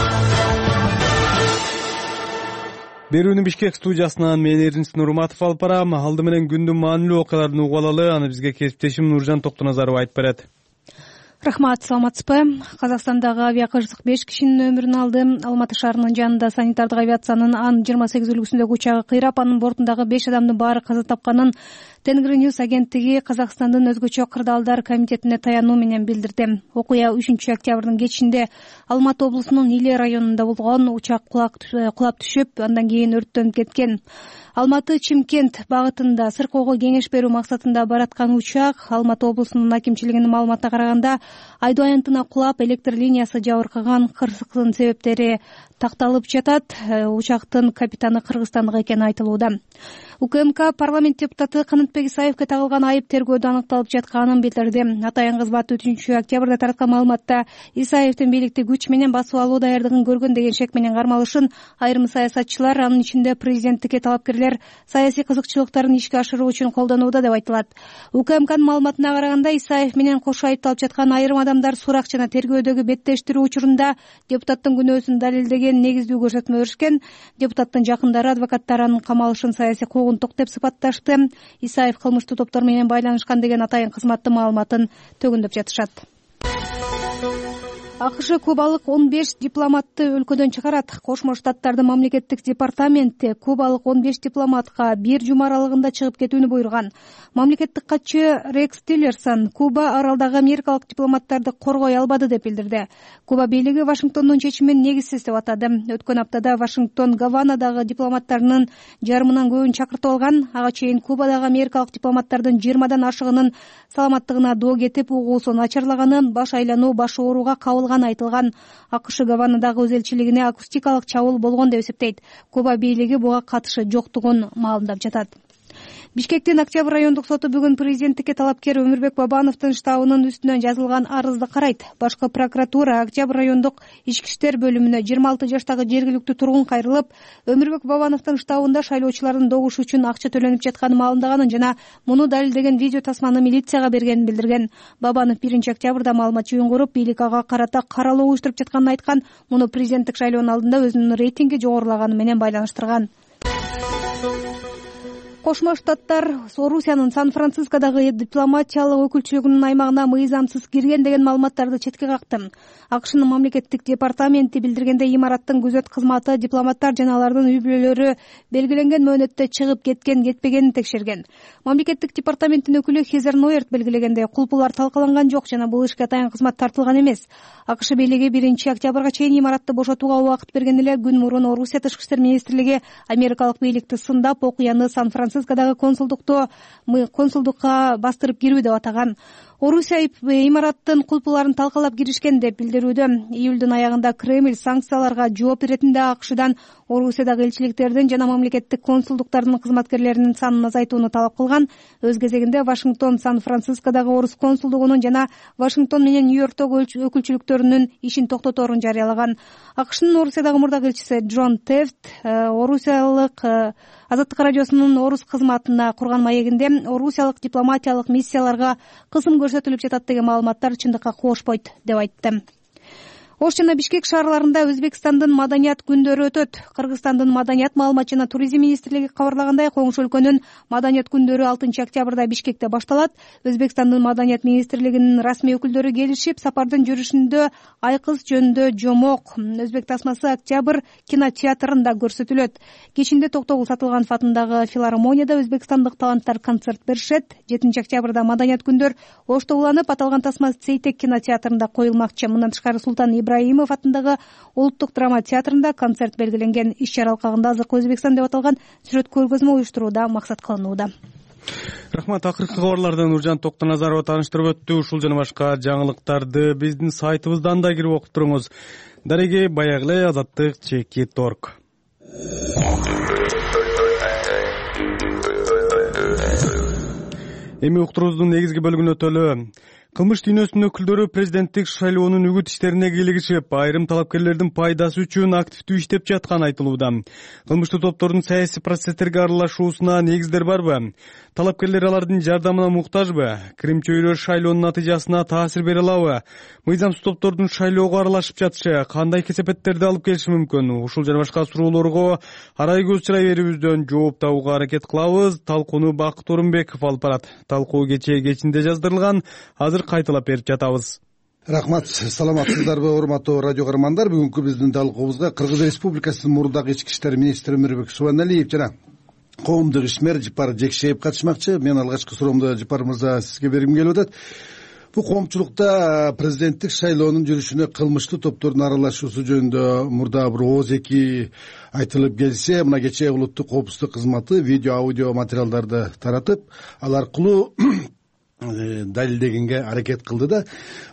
A: Берүүнү Бишкек студиясынан мен Эрдинч Нурматов алып барам. Алды менен күндүн маанилүү окуяларын угуп алалы. Аны бизге кесиптешим Нуржан Токтоназаров айтып берет.
D: Рахмат, саламатсызбы? Казакстандагы авиакырсык 5 кишинин өмүрүн алды. Алматы шаарынын жанында санитардык авиациянын Ан-28 үлгүсүндөгү учагы кыйрап, анын бортундагы 5 адамдын баары каза тапканын Тенгри Ньюс агенттиги Казакстандын өзгөчө кырдаалдар комитетине таянуу менен билдирди. Окуя 3-октябрдын кечинде Алматы облусунун Иле районунда болгон. Учак кулап түшүп, андан кийин өрттөнүп кеткен. Алматы-Чимкент багытында сыркоого кеңеш берүү максатында бараткан учак Алматы облусунун акимчилигинин маалыматына караганда айдоо аянтына кулап, электр линиясы жабыркаган. Кырсыктын себептери такталып жатат. Учактын капитаны кыргызстандык экени айтылууда. УКМК парламент депутаты Канатбек Исаевге тагылган айып тергөөдө аныкталып жатканын билдирди. Атайын кызмат 4-октябрда тараткан маалыматта Исаевдин бийликти күч менен басып алуу даярдыгын көргөн деген шек менен кармалышын айрым саясатчылар, анын ичинде президенттикке талапкерлер саясий кызыкчылыктарын ишке ашыруу үчүн колдонууда деп айтылат. УКМКнын маалыматына караганда Исаев менен кошо айыпталып жаткан айрым адамдар сурак жана тергөөдөгү беттештирүү учурунда депутаттын күнөөсүн далилдеген негиздүү көрсөтмө беришкен. Депутаттын жакындары, адвокаттар анын камалышын саясий куугунтук деп сыпатташты. Исаев кылмыштуу топтор менен байланышкан деген атайын кызматтын маалыматын төгүндөп жатышат. АКШ кубалык 15 дипломатты өлкөдөн чыгарат. Кошмо Штаттардын мамлекеттик департаменти кубалык 15 дипломатка 1 жума аралыгында чыгып кетүүнү буйруган. Мамлекеттик катчы Рекс Тиллерсон Куба аралдагы америкалык дипломаттарды коргой албады деп билдирди. Куба бийлиги Вашингтондун чечимин негизсиз деп атады. Өткөн аптада Вашингтон Гаванадагы дипломаттарынын жарымынан көбүн чакыртып алган. Ага чейин Кубадагы америкалык дипломаттардын 20дан ашыгынын саламаттыгына доо кетип, угуусу начарлаганы, баш айлануу, баш ооруга кабылганы айтылган. АКШ Гаванадагы өз элчилигине акустикалык чабуул болгон деп эсептейт. Куба бийлиги буга катышы жоктугун маалымдап жатат. Бишкектин Октябрь райондук соту бүгүн президенттикке талапкер Өмүрбек Бабановдун штабынын үстүнөн жазылган арызды карайт. Башкы прокуратура Октябрь райондук ички иштер бөлүмүнө 26 жаштагы жергиликтүү тургун кайрылып, Өмүрбек Бабановдун штабында шайлоочулардын добушу үчүн акча төлөнүп жатканын маалымдаганын жана муну далилдеген видео тасманы милицияга бергенин билдирген. Бабанов 1-октябрда маалымат жыйын куруп, бийлик ага карата каралуу уюштуруп жатканын айткан. Муну президенттик шайлоонун алдында өзүнүн рейтинги жогорулаганы менен байланыштырган. Кошмо Штаттар Орусиянын Сан-Францискодагы дипломатиялык өкүлчүлүгүнүн аймагына мыйзамсыз кирген деген маалыматтарды четке какты. АКШнын мамлекеттик департаменти билдиргендей, имараттын күзөт кызматы дипломаттар жана алардын үй бүлөлөрү белгиленген мөөнөттө чыгып кеткен, кетпегенин текшерген. Мамлекеттик департаменттин өкүлү Хезер Нойерт белгилегендей, кулпулар талкаланган жок жана бул ишке атайын кызмат тартылган эмес. АКШ бийлиги 1-октябрга чейин имаратты бошотууга убакыт берген эле. Күн мурун Орусия тышкы иштер министрлиги америкалык бийликти сындап, окуяны Сан-Францискодагы консулдукка бастырып кирүү деп атаган. Орусия имараттын кулпуларын талкалап киришкен деп билдирүүдө. Июлдун аягында Кремль санкцияларга жооп иретинде АКШдан Орусиядагы элчиликтердин жана мамлекеттик консулдуктардын кызматкерлеринин санын азайтууну талап кылган. Өз кезегинде Вашингтон Сан-Францискодагы орус консулдугунун жана Вашингтон менен Нью-Йорктогу өкүлчүлүктөрүнүн ишин токтоторун жарыялаган. АКШнын Орусиядагы мурдагы элчиси Джон Тефт орусиялык Азаттык радиосунун орус кызматына курган маегинде орусиялык дипломатиялык миссияларга кысым көрсөтүлүп жатат деген маалыматтар чындыкка кошпойт деп айтты. Ош жана Бишкек шаарларында Өзбекстандын маданият күндөрү өтөт. Кыргызстандын маданият, маалымат жана туризм министрлиги кабарлагандай, коңшу өлкөнүн маданият күндөрү 6 октябрда Бишкекте башталат. Өзбекстандын маданият министрлигинин расмий өкүлдөрү келишип, сапардын жүрүшүндө Айкыз жөнүндө жомок өзбек тасмасы Октябрь кинотеатрында көрсөтүлөт. Кечинде Токтогул Сатылганов атындагы филармонияда өзбекстандык таланттар концерт беришет. 7 октябрда маданият күндөр Ошто уланып, аталган тасма Сейтек кинотеатрында коюлмакчы. Мындан тышкары Султан Ибраимов атындагы улуттук драма театрында концерт белгиленген. Иш-чара алкагында азыркы Өзбекстан деп аталган сүрөт көргөзмө уюштурууда максат кылынууда.
A: Рахмат. Акыркы кабарлардан Нуржан Токтоназарова тааныштырып өттү. Ушул жана башка жаңылыктарды биздин сайтыбыздан да кирип окуп туруңуз. Дареге баягылай azаттык.org. Эми уктуруубуздун негизги бөлүгүнө өтөлү. Кылмыш дүйнөсүнүн өкүлдөрү президенттик шайлоонун үгүт иштерине кийлигишип, айрым талапкерлердин пайдасы үчүн активдүү иштеп жатканы айтылууда. Кылмыштуу топтордун саясий процесстерге аралашуусуна негиздер барбы? Талапкерлер алардын жардамына муктажбы? Крим чөйрө шайлоонун натыйжасына таасир бере алабы? Мыйзамсыз топтордун шайлоого аралашып жатышы кандай кесепеттерди алып келиши мүмкүн? Ушул жана башка суроолорго арай көз чырай берүүбүздөн жооп табууга аракет кылабыз. Талкууну Бакыт Орунбеков алып барат. Талкуу кечинде жаздырылган. Азыр кайталап берип жатабыз.
U: Рахмат. Саламатсыздарбы, урматтуу радио көрөрмандар? Бүгүнкү биздин талкуубузга Кыргыз Республикасынын мурдагы ички иштер министри Мирбек Субаналиев жана коомдук ишмер Жыпар Жекшеев катышмакчы. Мен алгачкы суроомду Жыпар мырза сизге бергим келип атат. Бул коомчулукта президенттик шайлоонун жүрүшүнө кылмыштуу топтордун аралашуусу жөнүндө мурда бир ооз-эки айтылып келсе, мына кечээ улуттук коопсуздук кызматы видео аудио материалдарды таратып, ал аркылуу далилдегенге аракет кылды да.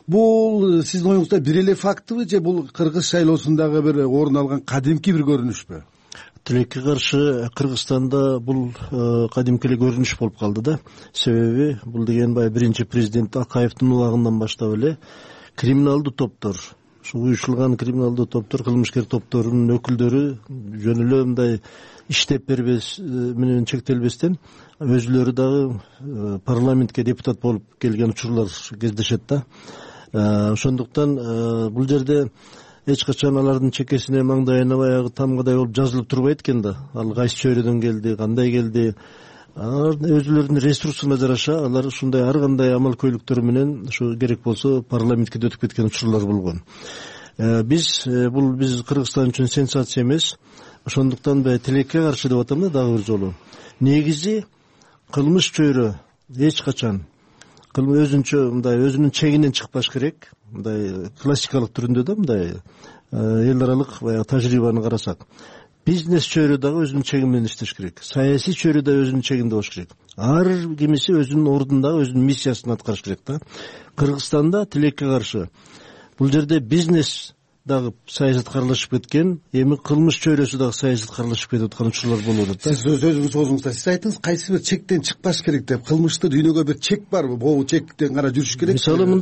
U: Бул сиздин оюңузда бир эле фактыбы же бул кыргыз шайлоосундагы бир орун алган кадимки бир көрүнүшпү?
V: Тилекке каршы Кыргызстанда бул кадимки эле көрүнүш болуп калды да. Себеби бул деген баягы биринчи президент Акаевдин убагынан баштап эле криминалдуу топтор, ушу уюшулган криминалдуу топтор, кылмышкер топторунун өкүлдөрү жөн эле мындай иштеп бербес менен чектелбестен өзүлөрү дагы парламентке депутат болуп келген учурлар кездешет да. Ошондуктан бул жерде эч качан алардын чекесине, маңдайына баягы тамгадай болуп жазылып турбайт экен да. Ал кайсы чөйрөдөн келди, кандай келди. Өзүлөрүнүн ресурсуна жараша алар ушундай ар кандай амал көйлүктөр менен ушу керек болсо парламентке өтүп кеткен учурлар болгон. Биз Кыргызстан үчүн сенсация эмес. Ошондуктан тилекке каршы деп атам да дагы бир жолу. Негизи кылмыш чөйрө эч качан өзүнүн чегинен чыкпаш керек. Мындай классикалык түрүндө да мындай эл аралык баягы тажрыйбаны карасак, бизнес чөйрө дагы өзүнүн чеги менен иштеш керек. Саясий чөйрө да өзүнүн чегинде болуш керек. Ар кимиси өзүнүн ордундагы өзүнүн миссиясын аткарыш керек да. Кыргызстанда тилекке каршы бул жерде бизнес дагы саясатка аралашып кеткен, эми кылмыш чөйрөсү дагы саясатка аралашып кетип аткан учурлар болуп атат да.
U: Сиз өзүңүз оозуңузда сиз айттыңыз, кайсы бир чектен чыкпаш керек деп. Кылмыштуу дүйнөгө бир чек барбы? Бул чектен гана жүрүш керек.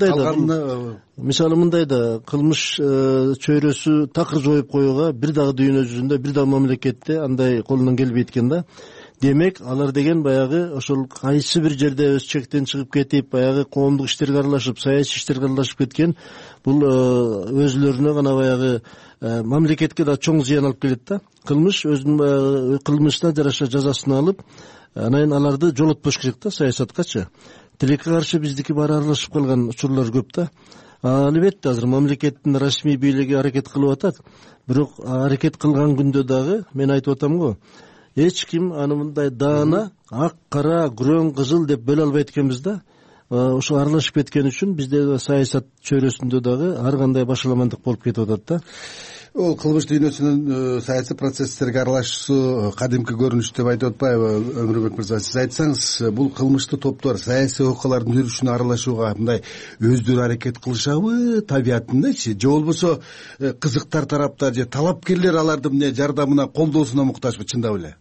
V: Мисалы мындай да, кылмыш чөйрөсү такыр жоюп коюуга бир дагы дүйнө жүзүндө, бир дагы мамлекетте андай колунан келбейт экен да. Демек, алар деген баягы ошол кайсы бир жерде өз чектен чыгып кетип, баягы коомдук иштерге аралашып, саясий иштерге аралашып кеткен, бул өзүлөрүнө гана баягы мамлекетке да чоң зыян алып келет да. Кылмыш өзүнүн кылмышына жараша жазасын алып, анан аларды жолотпош керек да саясаткачы. Тилекке каршы биздики баары аралашып калган учурлар көп да. Албетте азыр мамлекеттин расмий бийлиги аракет кылып атат. Бирок аракет кылган күндө дагы мен айтып атам го, эч ким аны мындай даана, ак, кара, күрөң, кызыл деп бөлө албайт экенбиз да. Ошо аралашып кеткен үчүн бизде саясат чөйрөсүндө дагы ар кандай башаламандык болуп кетип атат да.
U: Ол кылмыш дүйнөсүнүн саясий процесстерге аралашуусу кадимки көрүнүш деп айтып атпайбы, Өмүрбек мырза? Сиз айтсаңыз, бул кылмыштуу топтор саясий окуялардын жүрүшүнө аралашууга мындай өздөрү аракет кылышабы табиятындачы, же болбосо кызыктар тараптар же талапкерлер алардын жардамына, колдоосуна муктажбы чындап эле?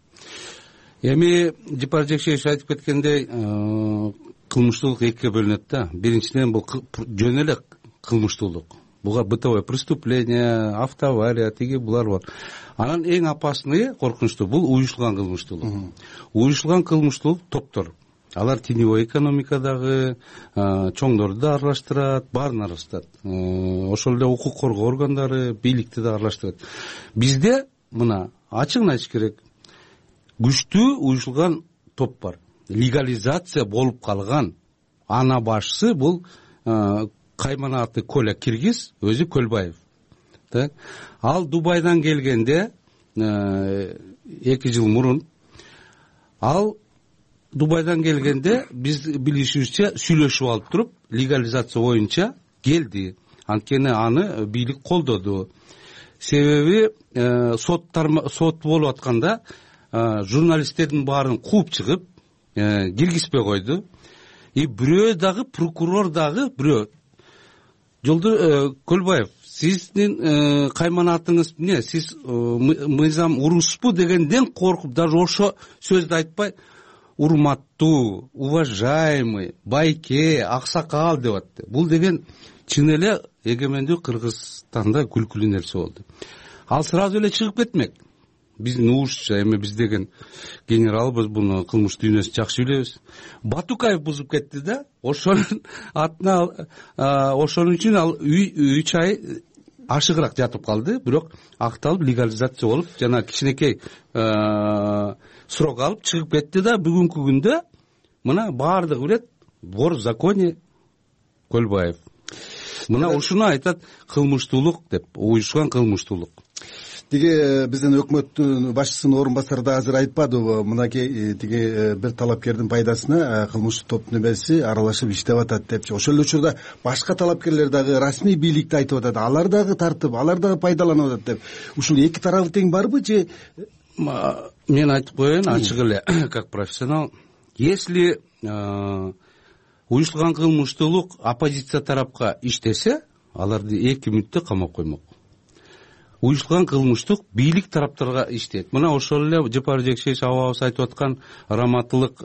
W: Эми Жыпар Жекшеев айтып кеткендей, кылмыштуулук экиге бөлүнөт да. Биринчиден бул жөн эле кылмыштуулук. Буга бытовое преступление, автоавария, тиги булар бар. Анан эң опасный, коркунучтуу бул уюшулган кылмыштуулук. Уюшулган кылмыштуулук топтор. алар теневой экономикадагы чоңдорду да аралаштырат, баарын аралаштырат. Ошол эле укук коргоо органдары, бийликти да аралаштырат. Бизде мына ачыгын айтыш керек, күчтүү уюшулган топ бар. Легализация болуп калган ана башчысы бул Кайманаты Коля Киргиз, өзү Көлбаев. Так. Ал Дубайдан келгенде 2 жыл мурун, ал Дубайдан келгенде биз билишибизче сүйлөшүп алып туруп, легализация боюнча келди. Анткени аны бийлик колдоду. Себеби сот болуп атканда журналисттердин баарын кууп чыгып, киргизбей койду. И бирөө дагы прокурор дагы бирөө жолду Көлбаев, сиздин кайманатыңыз эмне? Сиз мыйзам урушпу дегенден коркуп, даже ошо сөздү айтпай, урматтуу, уважаемый, байке, аксакал деп атты. Бул деген чын эле эгемендүү Кыргызстанда күлкүлүү нерсе болду. Ал сразу эле чыгып кетмек. Биздин угушча, эми биз деген генералбыз, буну кылмыш дүйнөсү жакшы билебиз. Батукаев бузуп кетти да, ошонун атына, ошон үчүн ал 3 ай ашыгыраак жатып калды, бирок акталып легализация болуп, жана кичинекей срок алып чыгып кетти да, бүгүнкү күндө мына баардыгы билет, вор в законе Көлбаев. Мына ушуну айтат кылмыштуулук деп, уюшкан кылмыштуулук.
U: Тиги биздин өкмөттүн башчысынын орун басары да азыр айтпадыбы, мынакей тиги бир талапкердин пайдасына кылмыштык топтун эмеси аралашып иштеп атат депчи. Ошол эле учурда башка талапкерлер дагы расмий бийликти айтып атат, алар дагы тартып, алар дагы пайдаланып атат деп. Ушул эки тарабы тең барбы же?
W: Мен айтып коеюн ачык эле, как профессионал, если уюштурулган кылмыштуулук оппозиция тарапка иштесе, аларды 2 мүнөттө камап коймок. Уюштурулган кылмыштык бийлик тараптарга иштейт. Мына ошол эле Жапар Жекшевич абабыз айтып аткан Раматылык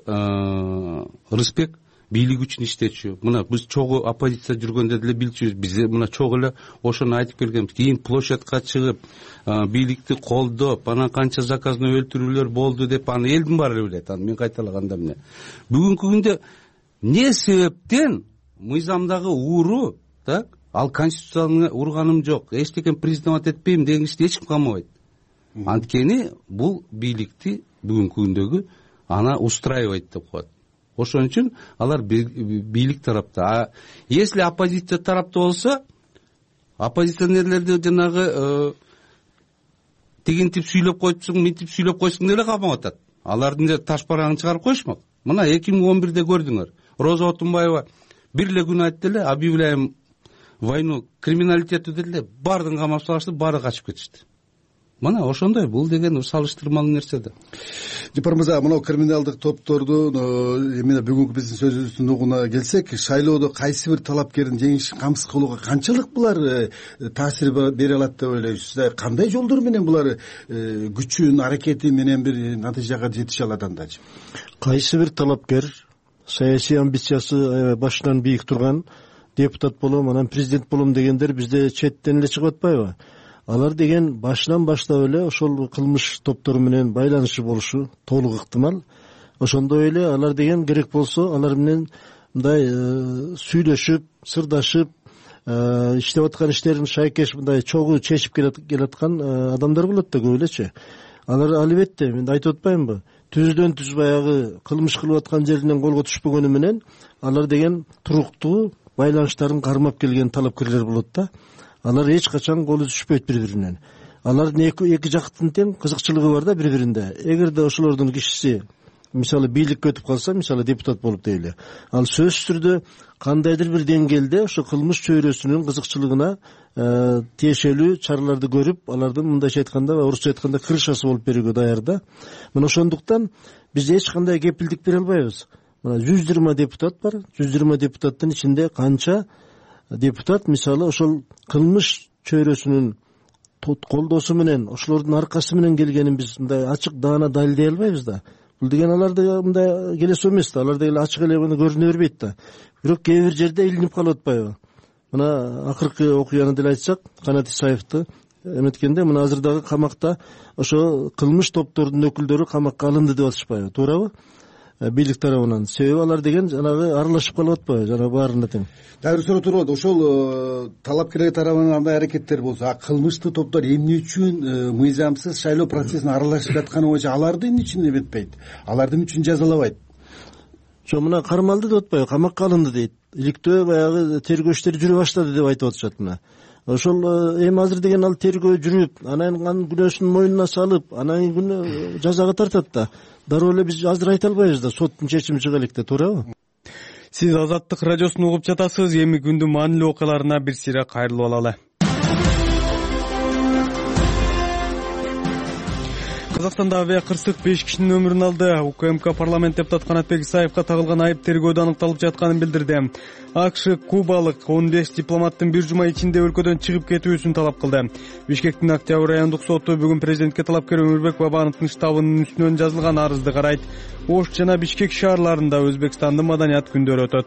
W: Рыспек бийлик үчүн иштечү. Мына биз чогуу оппозиция жүргөндө деле билчүбүз. Биз мына чогуу эле ошону айтып келгенбиз. Кийин площадка чыгып, бийликти колдоп, анан канча заказной өлтүрүүлөр болду деп, аны элдин баары билет. Аны мен кайталаганда эмне. Бүгүнкү күндө не себептен мыйзамдагы ууру, так? Ал конституцияны урганым жок, эчтекен признавать этпейм деген киши эч ким камабайт. Анткени бул бийликти бүгүнкү күндөгү ана устраивайт деп коет. Ошон үчүн алар бийлик тарапта. А если оппозиция тарапта болсо, оппозиционерлерди жанагы тигинтип сүйлөп койтсуң, мынтип сүйлөп койсуң деле камап атат. Алардын таш барагын чыгарып коюшмак. Мына 2011-де көрдүңөр. Роза Отунбаева бир эле күн айтты эле, объявляем войну криминалитету деле, баардыгын камап салышты, баары качып кетишти. Мына ошондой, бул деген салыштырмалуу нерсе да.
U: Жапар мырза, мына криминалдык топтордун эмне бүгүнкү биздин сөзүбүздүн угуна келсек, шайлоодо кайсы бир талапкердин жеңишин камсыз кылууга канчалык булар таасир бере алат деп ойлойсуз? Кандай жолдор менен булар күчүн, аракети менен бир натыйжага жетише алат андачы?
V: Кайсы бир талапкер саясий амбициясы аябай башынан бийик турган, депутат болом, анан президент болом дегендер бизде четтен эле чыгып атпайбы? Алар деген башынан баштап эле ошол кылмыш топтору менен байланышы болушу толук ыктымал. Ошондой эле алар деген керек болсо, алар менен мындай сүйлөшүп, сырдашып, иштеп аткан иштерин шайкеш мындай чогуу чечип келаткан адамдар болот да көп элечи. Алар албетте, мен айтып атпаймынбы? Түздөн түз баягы кылмыш кылып аткан жеринен колго түшпөгөнү менен алар деген туруктуу байланыштарын кармап келген талапкерлер болот да. Алар эч качан колу түшпөйт бири-биринен. Алардын эки жактын тең кызыкчылыгы бар да бири-биринде. Эгерде ошолордун кишиси мисалы бийликке өтүп калса, мисалы депутат болуп дейли, ал сөзсүз түрдө кандайдыр бир деңгээлде ошо кылмыш чөйрөсүнүн кызыкчылыгына тиешелүү чараларды көрүп, алардын мындайча айтканда, орусча айтканда крышасы болуп берүүгө даяр да. Мына ошондуктан биз эч кандай кепилдик бере албайбыз. Мына 120 депутат бар. 120 депутаттын ичинде канча депутат мисалы ошол кылмыш чөйрөсүнүн колдоосу менен, ошолордун аркасы менен келгенин биз мындай ачык даана далилдей албайбыз да. Бул деген аларды мындай келесо эмес да, алар деле ачык эле көрүнө бербейт да. Бирок кээ бир жерде илинип калып атпайбы? Мына акыркы окуяны деле айтсак, Канат Исаевди эметкенде, мына азыр дагы камакта ошо кылмыш топтордун өкүлдөрү камакка алынды деп атышпайбы, туурабы? бийлик тарабынан. Себеби алар деген жанагы аралашып калып атпайбы, жана баарына тең.
U: Дагы бир суроо турат. Ошол талапкерлер тарабынан андай аракеттер болсо, кылмыштуу топтор эмне үчүн мыйзамсыз шайлоо процессине аралашып жатканы боюнча аларды эмне үчүн эметпейт? Аларды эмне үчүн жазалабайт?
V: Мына кармалды деп атпайбы, камакка алынды дейт. Иликтөө баягы тергөө иштери жүрө баштады деп айтып атышат мына. Ошол эми азыр деген ал тергөө жүрүп, анан күнөөсүн мойнуна салып, анан күнөө жазага тартат да. Дароо эле биз азыр айта албайбыз да, соттун чечими чыга электе, туурабы?
A: Сиз Азаттык радиосун угуп жатасыз. Эми күндүн маанилүү окуяларына бир сыйра кайрылып алалы. Казакстанда авиакырсык 5 кишинин өмүрүн алды. УКМК парламент депутаты Канатбек Исаевка тагылган айып тергөөдө аныкталып жатканын билдирди. АКШ кубалык 15 дипломаттын бир жума ичинде өлкөдөн чыгып кетүүсүн талап кылды. Бишкектин Октябрь райондук соту бүгүн президентке талапкер Өмүрбек Бабановдун штабынын үстүнөн жазылган арызды карайт. Ош жана Бишкек шаарларында Өзбекстандын маданият күндөрү өтөт.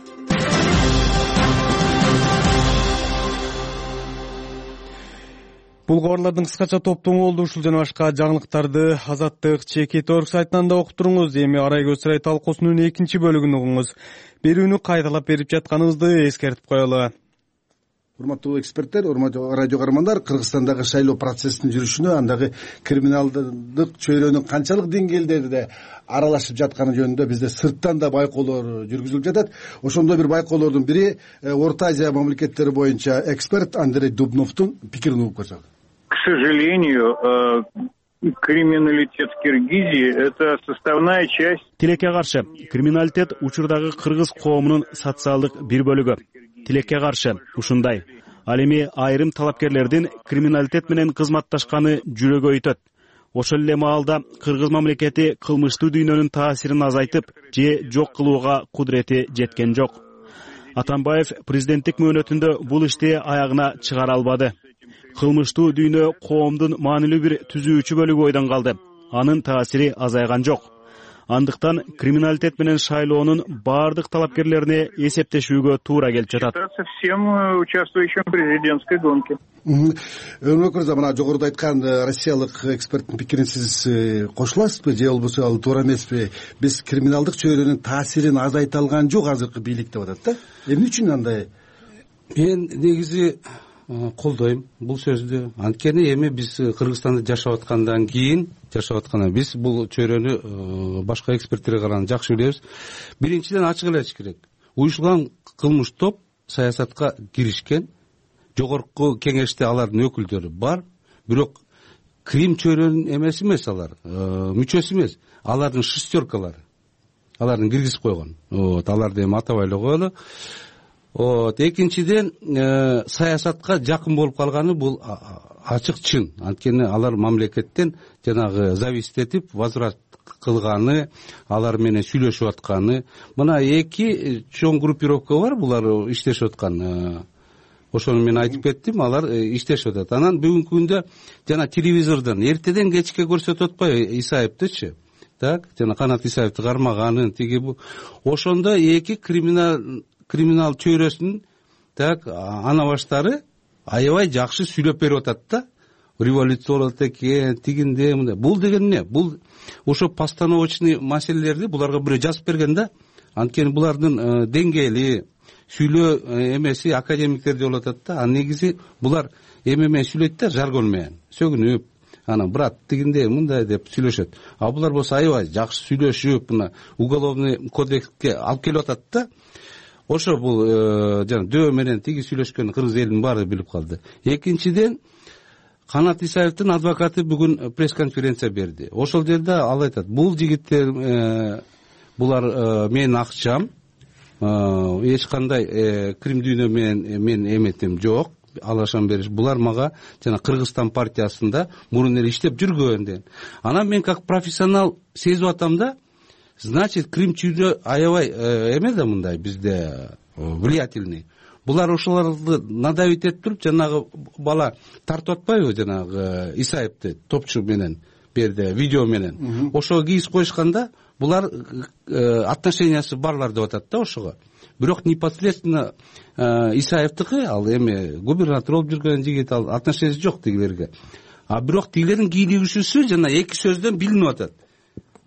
A: Бул кабарлардын кыскача топтому болду. Ушул жана башка жаңылыктарды Азаттык Чекит.org сайтынан да окуп туруңуз. Эми Арай көз сарай талкуусунун экинчи бөлүгүн угуңуз. Берүүнү кайталап берип жатканыбызды эскертип коелу.
U: Урматтуу эксперттер, урматтуу радио каармандар, Кыргызстандагы шайлоо процессинин жүрүшүнө, андагы криминалдык чөйрөнүн канчалык деңгээлдерде аралашып жатканы жөнүндө бизде сырттан да байкоолор жүргүзүлүп жатат. Ошондой бир байкоолордун бири Орто Азия мамлекеттери боюнча эксперт Андрей Дубновдун пикирин угуп көрсөк.
B: К сожалению, криминалитет в Киргизии – это составная часть.
K: Тилекке каршы криминалитет учурдагы кыргыз коомунун социалдык бир бөлүгү. Тилекке каршы ушундай. Ал эми айрым талапкерлердин криминалитет менен кызматташканы жүрөгөйтөт. Ошол эле маалда кыргыз мамлекети кылмыштуу дүйнөнүн таасирин азайтып же жок кылууга кудурети жеткен жок. Атамбаев президенттик мөөнөтүндө бул ишти аягына чыгара албады. Кылмыштуу дүйнө коомдун маанилүү бир түзүүчү бөлүгү бойдон калды. Анын таасири азайган жок. Андыктан криминалитет менен шайлоонун баардык талапкерлерине эсептешүүгө туура келип жатат.
B: Всем участвующим в президентской гонке.
U: Өмүрбек мырза, мына жогоруда айткан россиялык эксперттин пикирин сиз кошуласызбы же болбосо ал туура эмеспи? Биз криминалдык чөйрөнүн таасирин азайта алган жок азыркы бийлик деп атат да. Эмне үчүн андай?
W: Мен негизи колдойм бул сөздү. Анткени эми биз Кыргызстанда жашап аткандан кийин биз бул чөйрөнү башка эксперттерге караганда жакшы билебиз. Биринчиден ачык эле айтыш керек. Уюштурулган кылмыш топ саясатка киришкен. Жогорку кеңеште алардын өкүлдөрү бар. Бирок Крим чөйрөнүн эмес алар, мүчөсү эмес. Алардын шестеркалары. Алардын киргизип койгон. Аларды эми атабай эле коелу. Экинчиден саясатка жакын болуп калганы бул ачык чын. Анткени алар мамлекеттен жанагы зависит этип возврат кылганы, алар менен сүйлөшүп атканы. Мына эки чоң группировка бар, булар иштешип аткан. Ошону мен айтып кеттим, алар иштешип атат. Анан бүгүнкү күндө жана телевизордон эртеден кечке көрсөтүп атпайбы Исаевдичи? Так, жана Канат Исаевди кармаганын тиги бу. Ошондо эки криминал чөйрөсүнүн так ана баштары аябай жакшы сүйлөп берип атат да. Революциялык экен, тигинде мындай. Бул деген эмне? Бул ошо постановочный маселелерди буларга бирөө жазып берген да. Анткени булардын деңгээли сүйлөө эмеси академиктер деп атат да. А негизи булар эме менен сүйлөйт да, жаргон менен. Сөгүнүп, анан брат тигинде мындай деп сүйлөшөт. А булар болсо аябай жакшы сүйлөшүп, мына уголовный кодекске алып келип атат да. Ошо бул жана дөбө менен тиги сүйлөшкөн кыргыз элинин баары билип калды. Экинчиден Канат Исаевдин адвокаты бүгүн пресс-конференция берди. Ошол жерде ал айтат, бул жигиттер булар менин акчам, эч кандай Крим дүйнө менен мен эметим жок. Алашан бериш. Булар мага жана Кыргызстан партиясында мурун эле иштеп жүргөн деген. Анан мен как профессионал сезип атам да, значит, Крим чүйрө аябай эме да мындай бизде влиятельный. Булар ошолорду надавить этип туруп, жанагы бала тартып атпайбы, жанагы Исаевди топчу менен берди, видео менен. Ошого кийиз коюшканда, булар отношениясы барлар деп атат да ошого. Бирок непосредственно Исаевдики, ал эми губернатор болуп жүргөн жигит, ал отношениясы жок тигилерге. А бирок тигилердин кийлигишүүсү жана эки сөздөн билинип атат.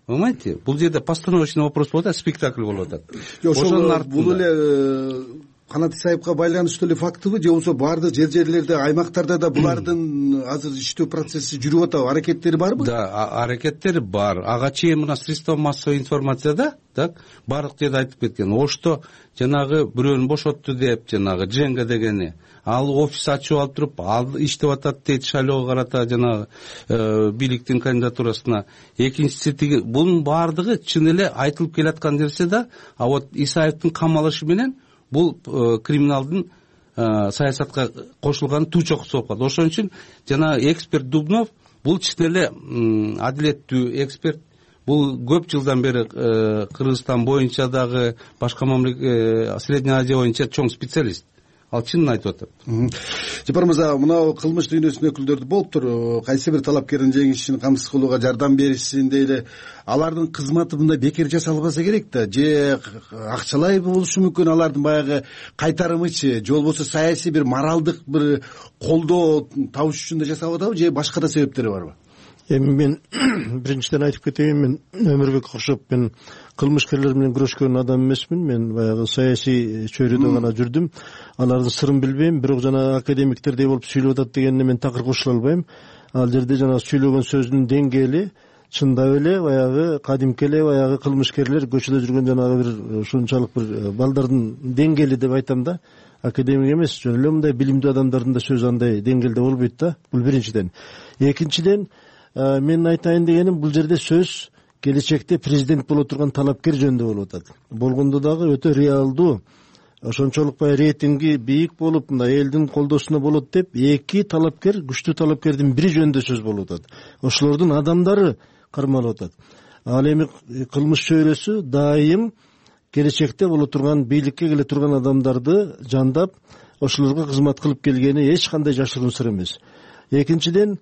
W: понимаете, бул жерде постановочный вопрос болуп атат, спектакль болуп атат.
U: Ошол бул эле Канат Исаевга байланыштуу эле фактыбы, же болбосо баардык жерлерде, аймактарда да булардын азыр иштөө процесси жүрүп атабы, аракеттери барбы?
W: Да, аракеттери бар. Ага чейин мына средства массовой информацияда так баардык жерде айтып кеткен. Ошто жанагы бирөөнү бошотту деп, жанагы Дженга дегени, ал офис ачып алып туруп, ал иштеп атат дейт шайлоого карата жанагы бийликтин кандидатурасына. Экинчиси тиги бунун баардыгы чын эле айтылып келаткан нерсе да, а вот Исаевдин камалышы менен бул криминалдын саясатка кошулган туу чокусу болуп калды. Ошон үчүн жанагы эксперт Дубнов бул чын эле адилеттүү эксперт. Бул көп жылдан бери Кыргызстан боюнча дагы башка мамлекет Средняя Азия боюнча чоң специалист. Ал чынын айтып атат.
U: Жапар мырза, мына кылмыш дүйнөсүнүн өкүлдөрү болуптур, кайсы бир талапкердин жеңишин камсыз кылууга жардам беришин дейли. Алардын кызматы мындай бекер жасалбаса керек да, же акчалай болушу мүмкүн, алардын баягы кайтарымычы, же болбосо саясий бир моралдык бир колдоо табыш үчүн да жасап атабы, же башка да себептери барбы?
V: Эми мен биринчиден айтып кетейин, мен Өмүрбек окшоп мен кылмышкерлер менен күрөшкөн адам эмесмин. Мен баягы саясий чөйрөдө гана жүрдүм. Алардын сырын билбейм, бирок жана академиктердей болуп сүйлөп атат дегенине мен такыр кошула албайм. Ал жерде жана сүйлөгөн сөзүнүн деңгээли чындап эле баягы кадимки эле баягы кылмышкерлер көчөдө жүргөн жанагы бир ушунчалык бир балдардын деңгээли деп айтам да. Академик эмес, жөн эле мындай билимдүү адамдардын да сөзү андай деңгээлде болбойт да. Бул биринчиден. Экинчиден, мен айтайын дегеним, бул жерде сөз келечекте президент боло турган талапкер жөнүндө болуп атат. Болгондо дагы өтө реалдуу, ошончолук баягы рейтинги бийик болуп, мына элдин колдоосунда болот деп, эки талапкер, күчтүү талапкердин бири жөнүндө сөз болуп атат. Ошолордун адамдары кармалып атат. Ал эми кылмыш чөйрөсү дайым келечекте боло турган, бийликке келе турган адамдарды жандап, ошолорго кызмат кылып келгени эч кандай жашыруун сыр эмес. Экинчиден,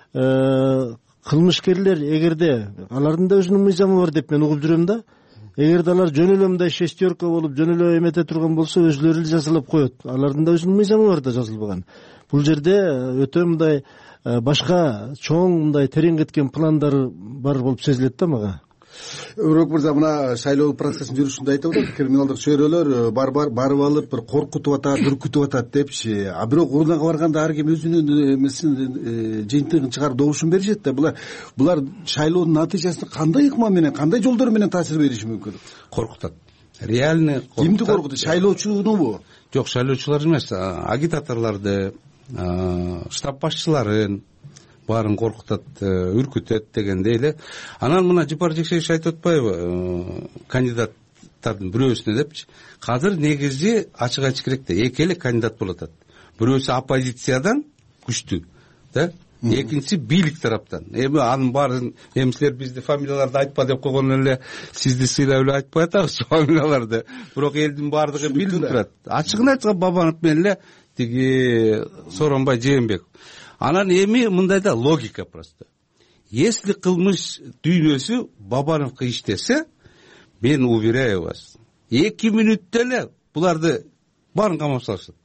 V: кылмышкерлер эгерде алардын да өзүнүн мыйзамы бар деп мен угуп жүрөм да. Эгерде алар жөн эле мындай шестерка болуп, жөн эле эмете турган болсо, өзүлөрү эле жазалап коет. Алардын да өзүнүн мыйзамы бар да жазылбаган. Бул жерде өтө мындай башка чоң мындай терең кеткен пландары бар болуп сезилет да мага.
U: Өмүрбек мырза, мына шайлоо процессинин жүрүшүндө айтып атат, криминалдык чөйрөлөр барып алып бир коркутуп атат, үркүтүп атат депчи. А бирок урунга барганда ар ким өзүнүн эмесин, жыйынтыгын чыгарып добушун беришет да. Булар шайлоонун натыйжасына кандай ыкма менен, кандай жолдор менен таасир бериши мүмкүн?
W: Коркутат. Реальный коркутат.
U: Кимди коркутат? Шайлоочунубу?
W: Жок, шайлоочулар эмес, агитаторлорду, штаб башчыларын баарын коркутат, үркүтөт дегендей эле. Анан мына Жапар Жекшеевич айтып атпайбы, кандидаттардын бирөөсүнө депчи. Азыр негизи ачык айтыш да, эки эле кандидат болуп атат. Бирөөсү оппозициядан күчтүү, да? Экинчиси бийлик тараптан. Эми анын баарын силер бизди фамилияларды айтпа деп койгон эле сизди сыйлап эле айтпай атабыз фамилияларды. Бирок элдин баардыгы билип турат. Ачыгын айтканда Бабанов менен эле тиги Сооронбай Жээнбеков. Анан эми мындай да логика просто. Если кылмыш дүйнөсү Бабановго иштесе, мен уверяю вас, 2 мүнөттө эле буларды баарын камап салышат.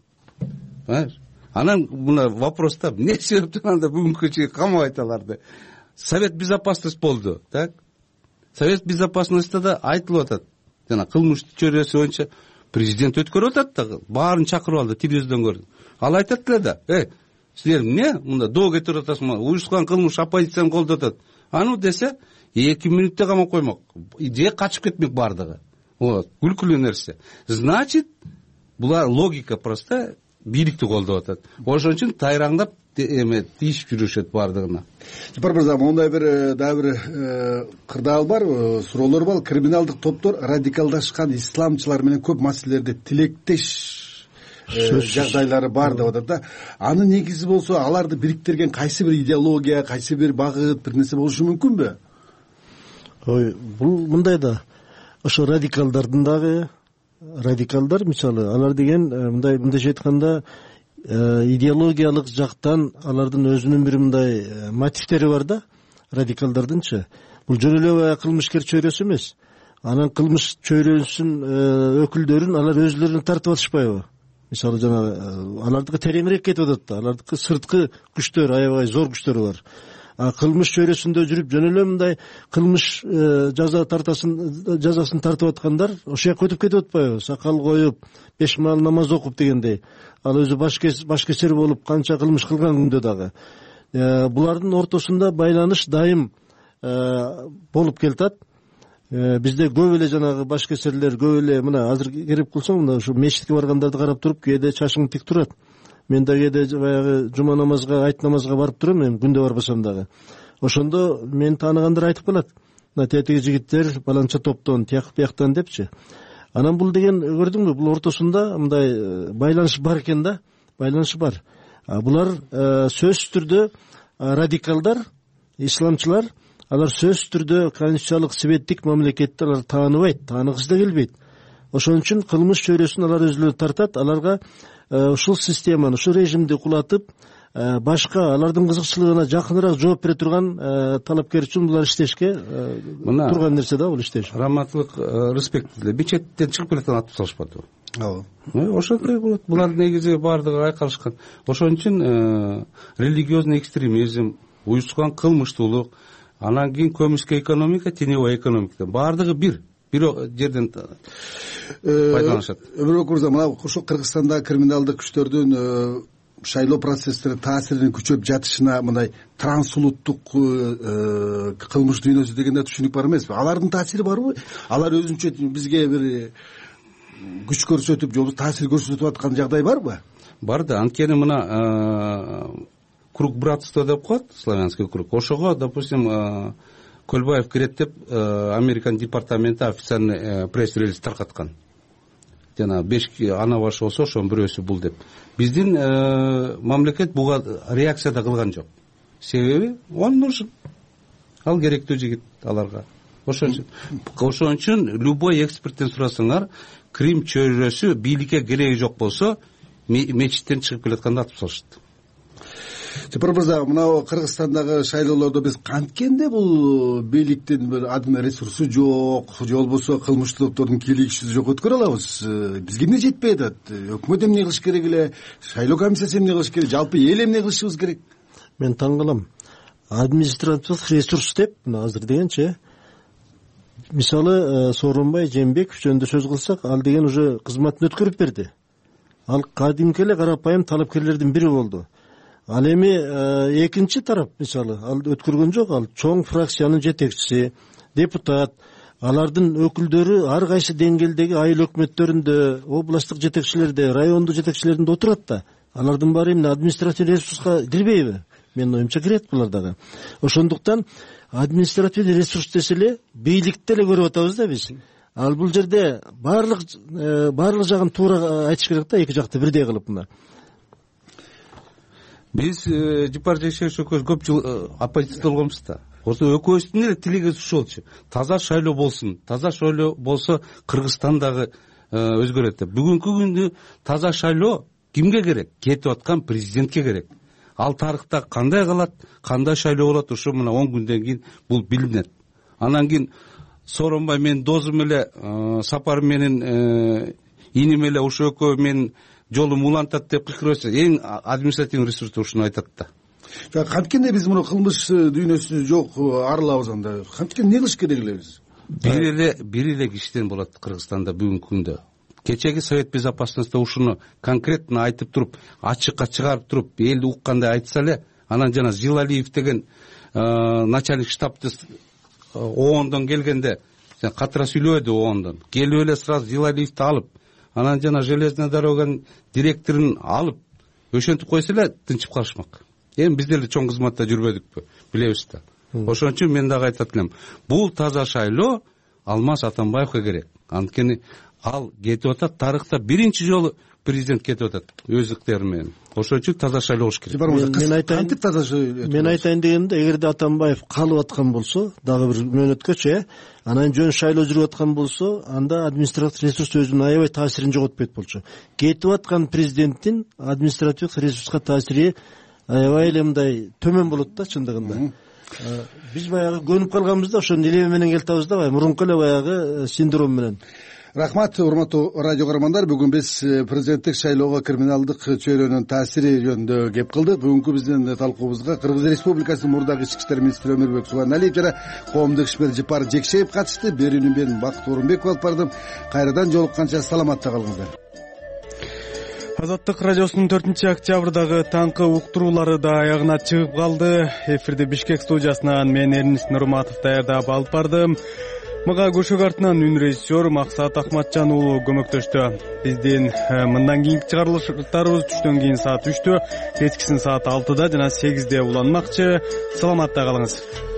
W: Анан мына вопроста эмне себептен анда бүгүнкү чейин камабайт аларды? Совет безопасность болду, так? Совет безопасностьта да айтылып атат. Жана кылмыш чөйрөсү боюнча президент өткөрүп атат да, баарын чакырып алды, телевизордон көрдүм. Ал айтат эле да, силер эмне мында доо кетирип атасыңар, уюшкан кылмыш оппозицияны колдоп атат. Аны десе 2 мүнөттө камап коймок, же качып кетмек баардыгы. Вот, күлкүлүү нерсе. Значит, булар логика просто бийликти колдоп атат. Ошон үчүн тайраңдап тийишип жүрүшөт баардыгына.
U: Жапар мырза, мондай бир дагы бир кырдаал бар, суроолор бар. Криминалдык топтор радикалдашкан исламчылар менен көп маселелерде тилектеш жагдайлары бар деп атат да. Анын негизи болсо, аларды бириктирген кайсы бир идеология, кайсы бир багыт, бир нерсе болушу мүмкүнбү?
V: Бул мындай да, ошо радикалдардын дагы радикалдар, мисалы, алар деген мындайча айтканда идеологиялык жактан алардын өзүнүн бир мындай мотивтери бар да, радикалдардынчы. Бул жөн эле кылмышкер чөйрөсү эмес. Анан кылмыш чөйрөсүнүн өкүлдөрүн алар өзлөрүнө тартып атышпайбы? Мисалы, жана алардыкы тереңирээк кетип атат да, алардыкы сырткы күчтөр, аябай зор күчтөр бар. кылмыш чөйрөсүндө жүрүп жөн эле мындай кылмыш жазасын тартып аткандар ошол жака өтүп кетип атпайбы, сакал коюп 5 маал намаз окуп дегендей. Ал өзү башкесер болуп канча кылмыш кылган күндө дагы булардын ортосунда байланыш дайым болуп келатат. Бизде көп эле жанагы башкесерлер көп эле мына азыр кереп кылсаң мына ушу мечитке баргандарды карап туруп кээде чачың тик турат. Мен да кээде баягы жума намазга, айт намазга барып турам, мен күндө барбасам дагы. Ошондо мен тааныгандар айтып калат. Мына тетиги жигиттер баланча топтон тияктан депчи. Анан бул деген көрдүңбү, бул ортосунда мындай байланыш бар экен да, байланыш бар. Булар сөзсүз түрдө радикалдар, исламчылар, алар сөзсүз түрдө конституциялык светтик мамлекетти алар тааныбайт, тааныгысы да келбейт. Ошон үчүн кылмыш чөйрөсүн алар өзүлөрү тартат. Аларга ушул системаны, ушул режимди кулатып, башка алардын кызыкчылыгына жакыныраак жооп бере турган талапкер үчүн булар иштешке турган нерсе да, бул иштеш.
W: Раматтылык, респект деле мечеттен чыгып келаткан атып салышпады. Ошондой болот. Булар негизи баардыгы айкалышкан. Ошон үчүн религиозный экстремизм, уюшкан кылмыштуулук, анан кийин көмүскө экономика, теневой экономика баардыгы бир жерден пайдаланышат.
U: Өмүрбек мырза, мына ошо Кыргызстанда криминалдык күчтөрдүн шайлоо процесстерине таасиринин күчөп жатышына мындай трансулуттук кылмыш дүйнөсү дегенде түшүнүк бар эмеспи? Алардын таасири барбы? Алар өзүнчө бизге бир күч көрсөтүп, жолу таасир көрсөтүп аткан жагдай барбы?
W: Бар да, анткени мына круг братства деп коет, славянский круг. Ошого, допустим, Көлбаев кирет деп Американ департаменти официальный пресс-релиз таркаткан. Жана 5 ана башы болсо ошонун бирөөсү бул деп. Биздин мамлекет буга реакция да кылган жок. Себеби он нужен. Ал керектүү жигит аларга. Ошон үчүн любой эксперттен сурасаңар, Крим чөйрөсү бийликке кереги жок болсо, мечиттен чыгып келатканда атып салышат.
U: Жапар мырза, мына Кыргызстандагы шайлоолордо биз канткенде бул бийликтин бир адым ресурсу жок, же болбосо кылмыш топтордун кийлигиши жок өткөрө алабыз. Бизге эмне жетпей атат? Өкмөт эмне кылыш керек эле? Шайлоо комиссиясы эмне кылыш керек? Жалпы эл эмне кылышыбыз керек?
V: Мен таң калам. Административдик ресурс деп азыр дегенчи, мисалы Сооронбай Жээнбеков жөнүндө сөз кылсак, ал деген уже кызматын өткөрүп берди. Ал кадимки эле карапайым талапкерлердин бири болду. Ал эми экинчи тарап, мисалы, ал өткөргөн жок, ал чоң фракциянын жетекчиси, депутат, алардын өкүлдөрү ар кайсы деңгээлдеги айыл өкмөттөрүндө, областтык жетекчилерде, райондук жетекчилеринде отурат да. Алардын баары эмне административдик ресурска кирбейби? Менин оюмча кирет булар дагы. Ошондуктан административдик ресурс деселе бийликти эле көрүп атабыз да биз. Ал бул жерде баардык жагын туура айтыш керек да, эки жакты бирдей кылып мына.
W: Биз Жапар Жекшебек экөөбүз көп жыл оппозицияда болгонбуз да. Ошо экөөбүздүн эле тилегибиз ушулчу. Таза шайлоо болсун. Таза шайлоо болсо Кыргызстан дагы өзгөрөт деп. Бүгүнкү күндө таза шайлоо кимге керек? Кетип аткан президентке керек. Ал тарыхта кандай калат, кандай шайлоо болот, ошо мына 10 күндөн кийин бул билинет. Анан кийин Сооронбай менин досум эле, Сапар менен иним эле ошо экөө менин жолум улантат деп кыйкырса, эң административный ресурс ушуну айтат да.
U: Канткенде биз муну кылмыш дүйнөсү жок арылабыз анда. Канткенде эмне кылыш керек эле биз?
W: Бир эле кишиден болот Кыргызстанда бүгүнкү күндө. Кечеги Совет безопасности ушуну конкретно айтып туруп, ачыкка чыгарып туруп, элди уккандай айтса эле, анан жана Зилалиев деген начальник штабты ООНдон келгенде, катыра сүйлөдү ООНдон. Келип эле сразу Зилалиевди алып, анан жана железная дороганын директорун алып, өшөнтүп койсо эле тынчып калышмак. Эми биз деле чоң кызматта жүрбөдүкпү, билебиз да. Ошон үчүн мен дагы айтат элем, бул таза шайлоо Алмаз Атамбаевге керек. Анткени ал кетип атат, тарыхта биринчи жолу президент кетип атат өз ыктыяры менен. Ошон үчүн таза шайлоо болуш керек.
V: Мен айтайын дегенде, эгерде Атамбаев калып аткан болсо, дагы бир мөөнөткөчө, анан жөн шайлоо жүрүп аткан болсо, анда административдик ресурс өзүнүн аябай таасирин жоготпойт болчу. Кетип аткан президенттин административдик ресурска таасири аябай эле мындай төмөн болот да чындыгында. Биз баягы көнүп калганбыз да, ошонун илеби менен келатабыз да, мурунку эле баягы синдром менен.
U: Рахмат, урматтуу радио көрөрмандар. Бүгүн биз президенттик шайлоого криминалдык чөйрөнүн таасири жөнүндө кеп кылдык. Бүгүнкү биздин талкуубузга Кыргыз Республикасынын мурдагы ички иштер министри Өмүрбек Субаналиев жана коомдук ишмер Жапар Жекшеев катышты. Берүүнү мен Бакыт Орунбеков алып бардым. Кайрадан жолукканча саламатта калыңыздар.
A: Азаттык радиосунун 4-октябрдагы таңкы уктуруулары да аягына чыгып калды. Эфирди Бишкек студиясынан мен Эрнис Нурматов даярдап алып бардым. Мага көшөк артынан үн режиссер Максат Ахматжан уулу көмөктөштү. Биздин мындан кийинки чыгарылыштарыбыз түштөн кийин саат 3-тө, кечкисин саат 6-да жана 8-де уланмакчы. Саламатта калыңыз.